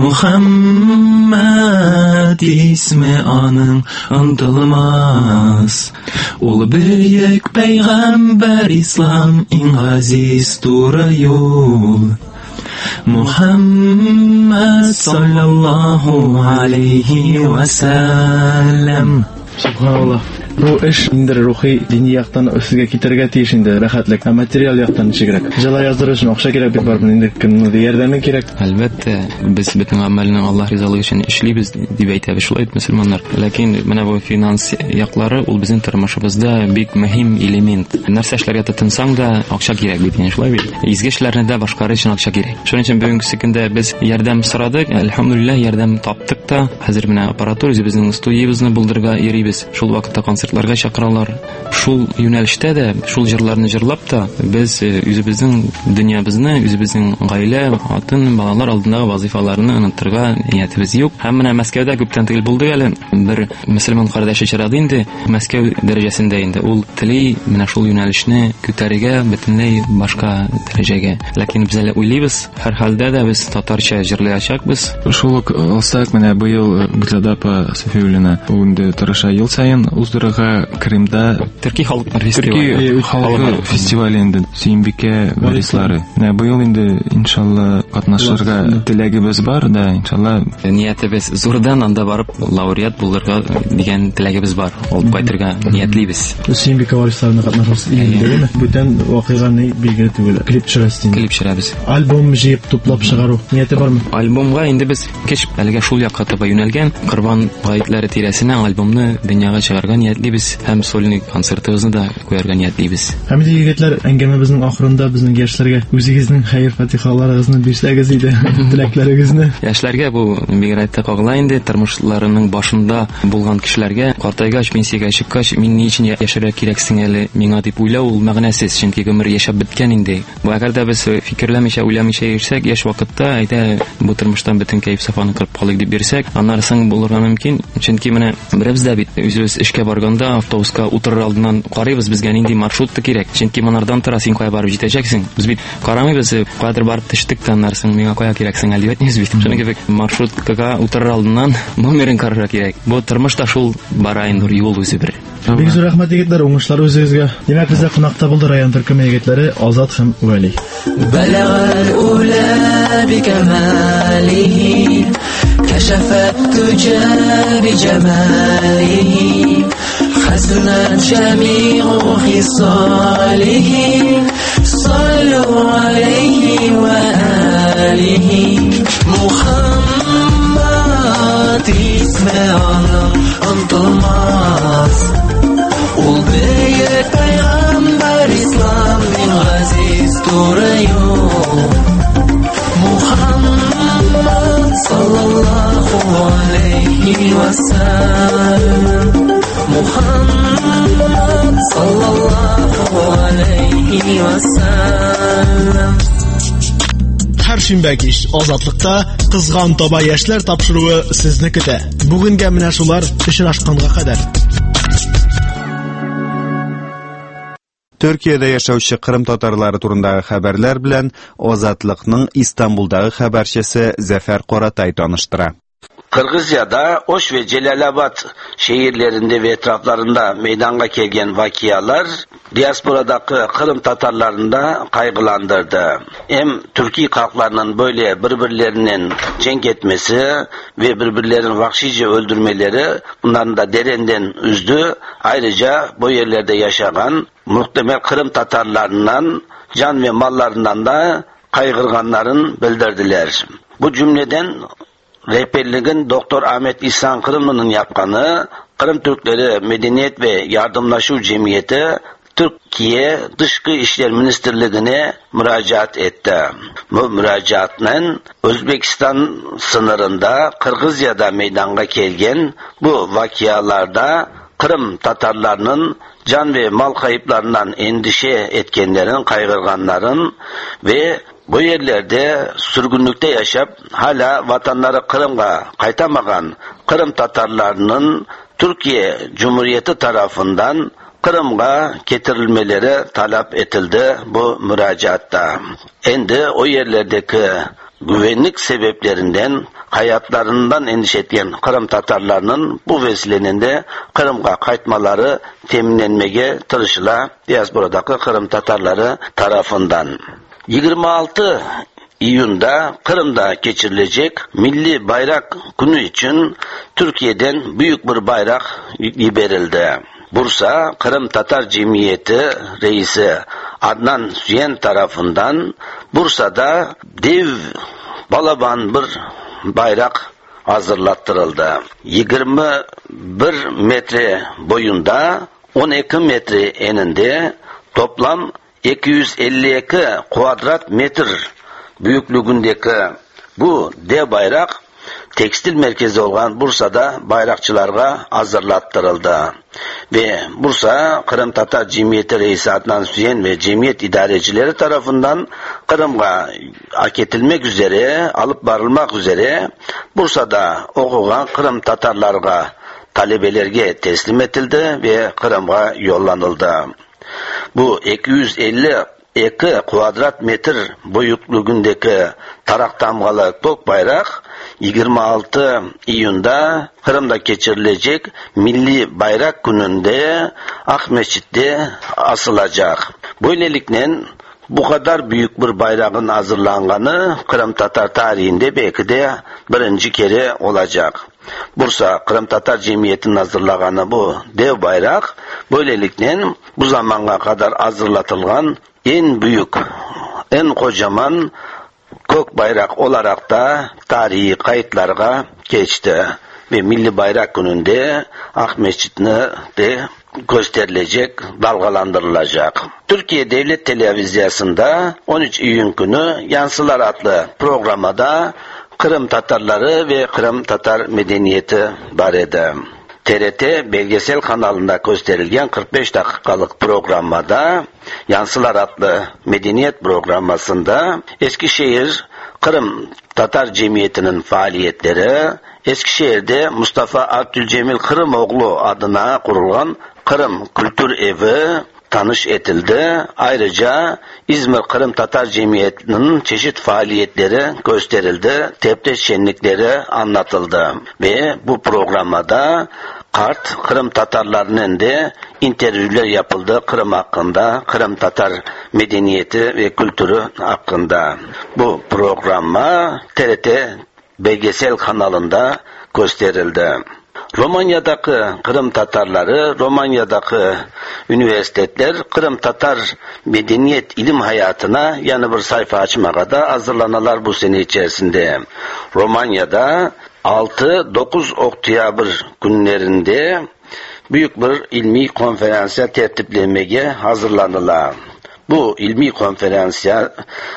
Мөхәммәд исме аның онтылмас. Ул бөек пәйгамбәр, ислам иң газиз туры юл. Мөхәммәд саллаллаһу алейхи ва сәллям. Субханаллах. Бу эш инде рухи дини яктан өсгә китәргә тиеш инде, рәхәтлек. Ә материал яктан ничегрәк? Җыла яздырыр өчен акча кирәк бит бармы? Инде кемнең ярдәме кирәк? Әлбәттә, без бөтен гамәлне Аллаһ ризалыгы өчен эшлибез дип әйтәбез шулай мөселманнар. Ләкин менә бу финанс яклары ул безнең тормышыбызда бик мөһим элемент. Нәрсә эшләргә тотынсаң да акча кирәк бит, шулай бит. Изге эшләрне дә башкарыр өчен акча кирәк. Шуның өчен бүгенге көндә без ярдәм сорадык. Әлхәмдүлилләһ, ярдәм таптык та. Хәзер менә аппаратура үзебезнең студиябызны булдырырга йөрибез. Шул вакытта концертларга чакыралар. Шул юнәлештә дә, шул җырларны җырлап та, без үзебезнең дөньябызны, үзебезнең гаилә, хатын, балалар алдындагы вазифаларны онытырга ниятебез юк. Һәм менә Мәскәүдә күптән түгел булды әле. Бер мөселман кардәше чырады инде, Мәскәү дәрәҗәсендә инде. Ул тели менә шул юнәлешне күтәрергә бөтенләй башка дәрәҗәгә. Ләкин без әле уйлыйбыз, һәр хәлдә дә без татарча җырлаячакбыз. Шул ук алсак, менә быел Гүтләдә апа Софиуллина инде тырыша ел саен уздырыр Кырымга Крымда Төрки халык фестивале. Халык фестивале инде Сөембикә варислары. Менә быел инде иншалла катнашырга теләгебез бар да, иншалла ниятебез зурдан анда барып лауреат булырга дигән теләгебез бар. Алып кайтырга ниятлибез. Сөембикә варисларына катнашабыз инде. Бүтән вакыйганы билгеле түгел. Клип төшерәсез. Клип төшерәбез. Альбом җыеп туплап чыгару нияте бармы? Альбомга инде без кеш әлегә шул якка таба юнәлгән. Корбан гаетләре тирәсенә альбомны дөньяга чыгарга ниятлибез һәм сольный концертыбызны да куярга ниятлибез. Һәм ди егетләр, әңгәмәбезнең ахырында безнең яшьләргә үзегезнең хәер-фатихаларыгызны бирсәгез иде, теләкләрегезне. Яшьләргә бу бигрәк кагыла инде, тормышларының башында булган кешеләргә картайгач, пенсиягә чыккач, мин ни өчен яшәргә кирәксең әле миңа дип уйлау ул мәгънәсез, чөнки гомер яшәп беткән инде. Бу әгәр дә без фикерләмичә, уйламыйча яшәсәк, яшь вакытта әйтә бу тормыштан бөтен кайф сафаны кырып калык дип бирсәк, аннарсын булырга мөмкин. Чөнки менә беребез дә бит үзебез эшкә барганда автобуска утырыр алдыннан карыйбыз, безгә нинди маршрутта кирәк. Чөнки монардан тора син кая барып җитәчәксең. Без бит карамыйбыз, кадәр барып төштек тә аннарсын миңа кая кирәксең әле дибез бит. Шуның кебек маршруткага утырыр алдыннан номерын карарга кирәк. Бу тормышта шул бара инде юл үзе бер. Бик зур рәхмәт егетләр, уңышлар үзегезгә. Димәк, бездә кунакта булды район төркеме егетләре Азат һәм Вәли. Балагал ула бикамалихи кашафат туджа bijamalihi حسنا جميع خصاله صلوا عليه وآله محمد اسمعنا unutulmaz ol büyük peygamber İslam'ın aziz duruyor Muhammed sallallahu aleyhi ve sellem Muhammed sallallahu aleyhi ve sellem Her şinbə kиш azatlıqda qızğan taba яшьләр тапшыруы сезне көтә. Бүгенгә менә шулар очрашканга кадәр. Төркиядә яшәүче Кырым татарлары турындагы хәбәрләр белән Азатлыкның Истанбулдагы хәбәрчесе Зәфәр Каратай таныштыра. Kırgızya'da Oş ve Celalabad şehirlerinde ve etraflarında meydana gelen vakialar diasporadaki Kırım Tatarlarında kaygılandırdı. Hem Türkiye halklarının böyle birbirlerinin cenk etmesi ve birbirlerinin vahşice öldürmeleri bunların da derenden üzdü. Ayrıca bu yerlerde yaşayan muhtemel Kırım Tatarlarından can ve mallarından da kaygırganların bildirdiler. Bu cümleden rehberliğin Doktor Ahmet İhsan Kırımlı'nın yapkanı Kırım Türkleri Medeniyet ve Yardımlaşma Cemiyeti Türkiye Dışkı İşler Ministerliğine müracaat etti. Bu müracaatla Özbekistan sınırında Kırgızya'da meydana gelgen bu vakialarda Kırım Tatarlarının can ve mal kayıplarından endişe etkenlerin, kaygırganların ve bu yerlerde sürgünlükte yaşap hala vatanları Kırım'a kaytamagan Kırım Tatarlarının Türkiye Cumhuriyeti tarafından Kırım'a getirilmeleri talep edildi bu müracaatta. Endi o yerlerdeki güvenlik sebeplerinden hayatlarından endişe eden Kırım Tatarlarının bu vesilenin de Kırım'a kaytmaları teminlenmeye tırışıla diasporadaki Kırım Tatarları tarafından. yirmi altı iyunda Kırım'da geçirilecek Milli Bayrak Günü için Türkiye'den büyük bir bayrak verildi. Bursa Kırım Tatar Cemiyeti Reisi Adnan Süyen tarafından Bursa'da dev balaban bir bayrak hazırlattırıldı. yirmi bir metre boyunda on iki metre eninde toplam iki yüz elli iki kvadrat metre büyüklüğündeki bu dev bayrak tekstil merkezi olan Bursa'da bayrakçılarga hazırlattırıldı. Ve Bursa Kırım Tatar Cemiyeti Reisi Adnan Süyen ve cemiyet idarecileri tarafından Kırım'a aketilmek üzere, alıp barılmak üzere Bursa'da okuyan Kırım Tatarlarga talebelerge teslim edildi ve Kırım'a yollanıldı. Bu iki yüz elli iki kvadrat metr boyutluğundaki tarak damgalı kök bayrak yigirma altı iyunda Kırım'da geçirilecek Milli Bayrak Günü'nde Akmeşit'te asılacak. Böylelikle bu kadar büyük bir bayrağın hazırlanganı Kırım Tatar tarihinde belki de birinci kere olacak. Bursa Kırım Tatar Cemiyeti'nin hazırlaganı bu dev bayrak, böylelikle bu zamana kadar hazırlatılgan en büyük, en kocaman kök bayrak olarak da tarihi kayıtlarga geçti. Ve Milli Bayrak Günü'nde Akmeşit'ne de gösterilecek, dalgalandırılacak. Türkiye Devlet Televizyası'nda on üç Eylül günü Yansılar adlı programda Kırım Tatarları ve Kırım Tatar medeniyeti var idi. T R T belgesel kanalında gösterilgen kırk beş dakikalık programda Yansılar adlı medeniyet programında Eskişehir Kırım Tatar Cemiyeti'nin faaliyetleri, Eskişehir'de Mustafa Abdülcemil Kırımoğlu adına kurulan Kırım Kültür Evi tanış edildi. Ayrıca İzmir Kırım Tatar Cemiyeti'nin çeşit faaliyetleri gösterildi. Tebrik şenlikleri anlatıldı. Ve bu programda Kart Kırım Tatarlarının da intervüler yapıldı Kırım hakkında, Kırım Tatar medeniyeti ve kültürü hakkında. Bu programa T R T belgesel kanalında gösterildi. Romanya'daki Kırım Tatarları, Romanya'daki üniversiteler Kırım Tatar medeniyet ilim hayatına yeni bir sayfa açmaya da hazırlanalar bu sene içerisinde. Romanya'da altı dokuz Oktyabr günlerinde büyük bir ilmi konferansiya tertiplemeye hazırlanılar. Bu ilmi konferansiya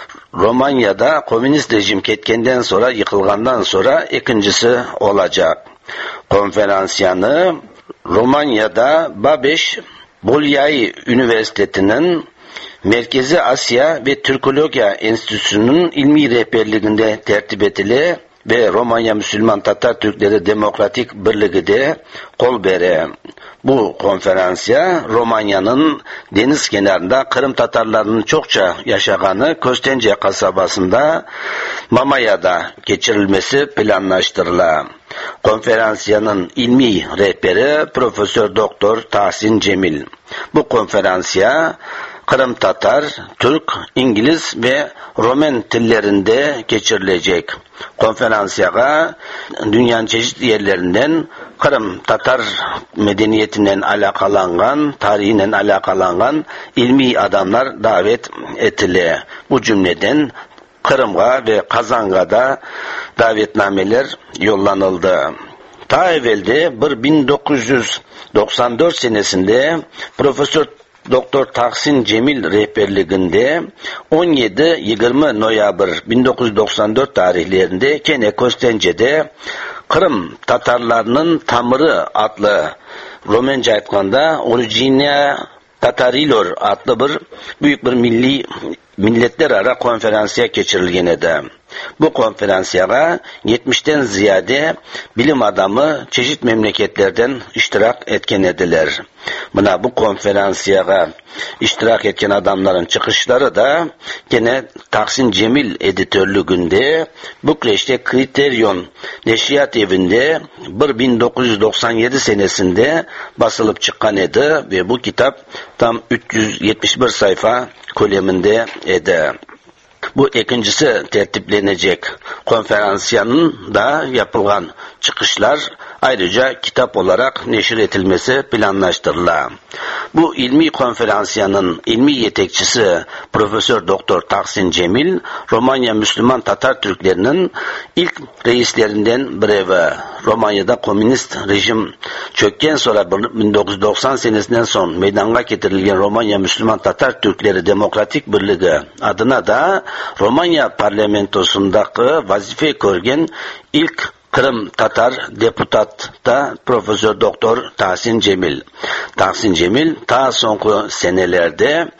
Romanya'da komünist rejim ketkenden sonra, yıkılgandan sonra ikincisi olacak. Konferansiyanı Romanya'da Babeş Bolyai Üniversitesi'nin Merkezi Asya ve Türkologiya Enstitüsü'nün ilmi rehberliğinde tertip edildi ve Romanya Müslüman Tatar Türkleri Demokratik Birliği de kol bere. Bu konferansiya Romanya'nın deniz kenarında Kırım Tatarlarının çokça yaşaganı Köstence kasabasında Mamaya'da geçirilmesi planlaştırılan. Konferansiyanın ilmi rehberi Profesör Doktor Tahsin Cemil. Bu konferansiya Kırım Tatar, Türk, İngiliz ve Romen dillerinde geçirilecek. Konferansiyaya dünyanın çeşitli yerlerinden Kırım Tatar medeniyetinden alakalangan, tarihinden alakalangan ilmi adamlar davet edildi. Bu cümleden Kırım'a ve Kazan'a da davetnameler yollanıldı. Ta evvelde bin dokuz yüz doksan dört senesinde Profesör Doktor Tahsin Cemil rehberliğinde on yedi yirmi Noyabr bin dokuz yüz doksan dört tarihlerinde Kene Köstence'de Kırım Tatarlarının Tamırı adlı Romence aytkanda Originia Tatarilor adlı bir büyük bir milli milletler ara konferansiya geçirilgen edi. Bu konferansiyaya yetmişten ziyade bilim adamı çeşit memleketlerden iştirak etken ediler. Buna bu konferansiyaya iştirak etken adamların çıkışları da gene Tahsin Cemil editörlüğünde Bükreş'te Kriterion Neşriyat Evi'nde bin dokuz yüz doksan yedi senesinde basılıp çıkan edi ve bu kitap tam üç yüz yetmiş bir sayfa koleminde edi. Bu ikincisi tertiplenecek konferansiyanın da yapılan çıkışlar ayrıca kitap olarak neşir edilmesi planlaştırılan. Bu ilmi konferansiyanın ilmi yetekçisi Profesör Doktor Tahsin Cemil, Romanya Müslüman Tatar Türklerinin ilk reislerinden biri ve Romanya'da komünist rejim çökken sonra bin dokuz yüz doksan senesinden son meydana getirilgen Romanya Müslüman Tatar Türkleri Demokratik Birliği adına da Romanya parlamentosundaki vazife görgen ilk Kırım Tatar deputat da Profesör Doktor Tahsin Cemil. Tahsin Cemil ta sonku senelerde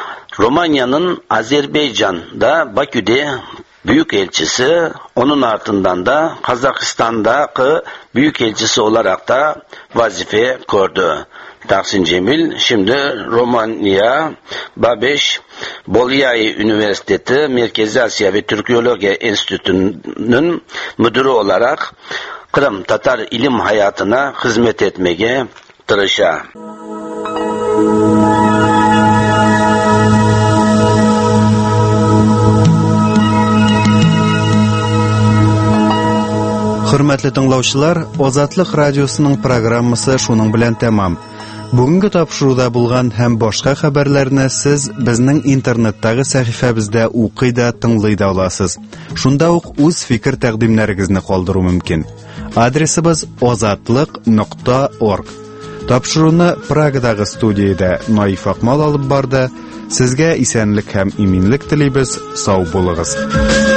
Romanya'nın Azerbaycan'da Bakü'de büyükelçisi, onun ardından da Kazakistan'daki büyükelçisi olarak da vazife gördü. Tahsin Cemil, şimdi Romanya Babeş Bolyai Üniversitesi Merkezi Asya ve Türkoloji Enstitüsü'nün müdürü olarak Kırım Tatar ilim hayatına hizmet etmeye tırışa. Hürmetli dinləyicilər, Ozatlık Radiosunun programmасы şunun bilan tamam. Бүгінгі тапшыруда булган һәм башка хәбәрләрне сез безнең интернеттагы сәхифәбездә укый да тыңлый да аласыз. Шунда ук үз фикер тәкъдимнәрегезне калдыру мөмкин. Адресыбыз озатлык нокта орг. Тапшыруны Прагадагы студиядә Наиф Акмал алып барды. Сезгә исәнлек һәм иминлек телибез. Сау булыгыз.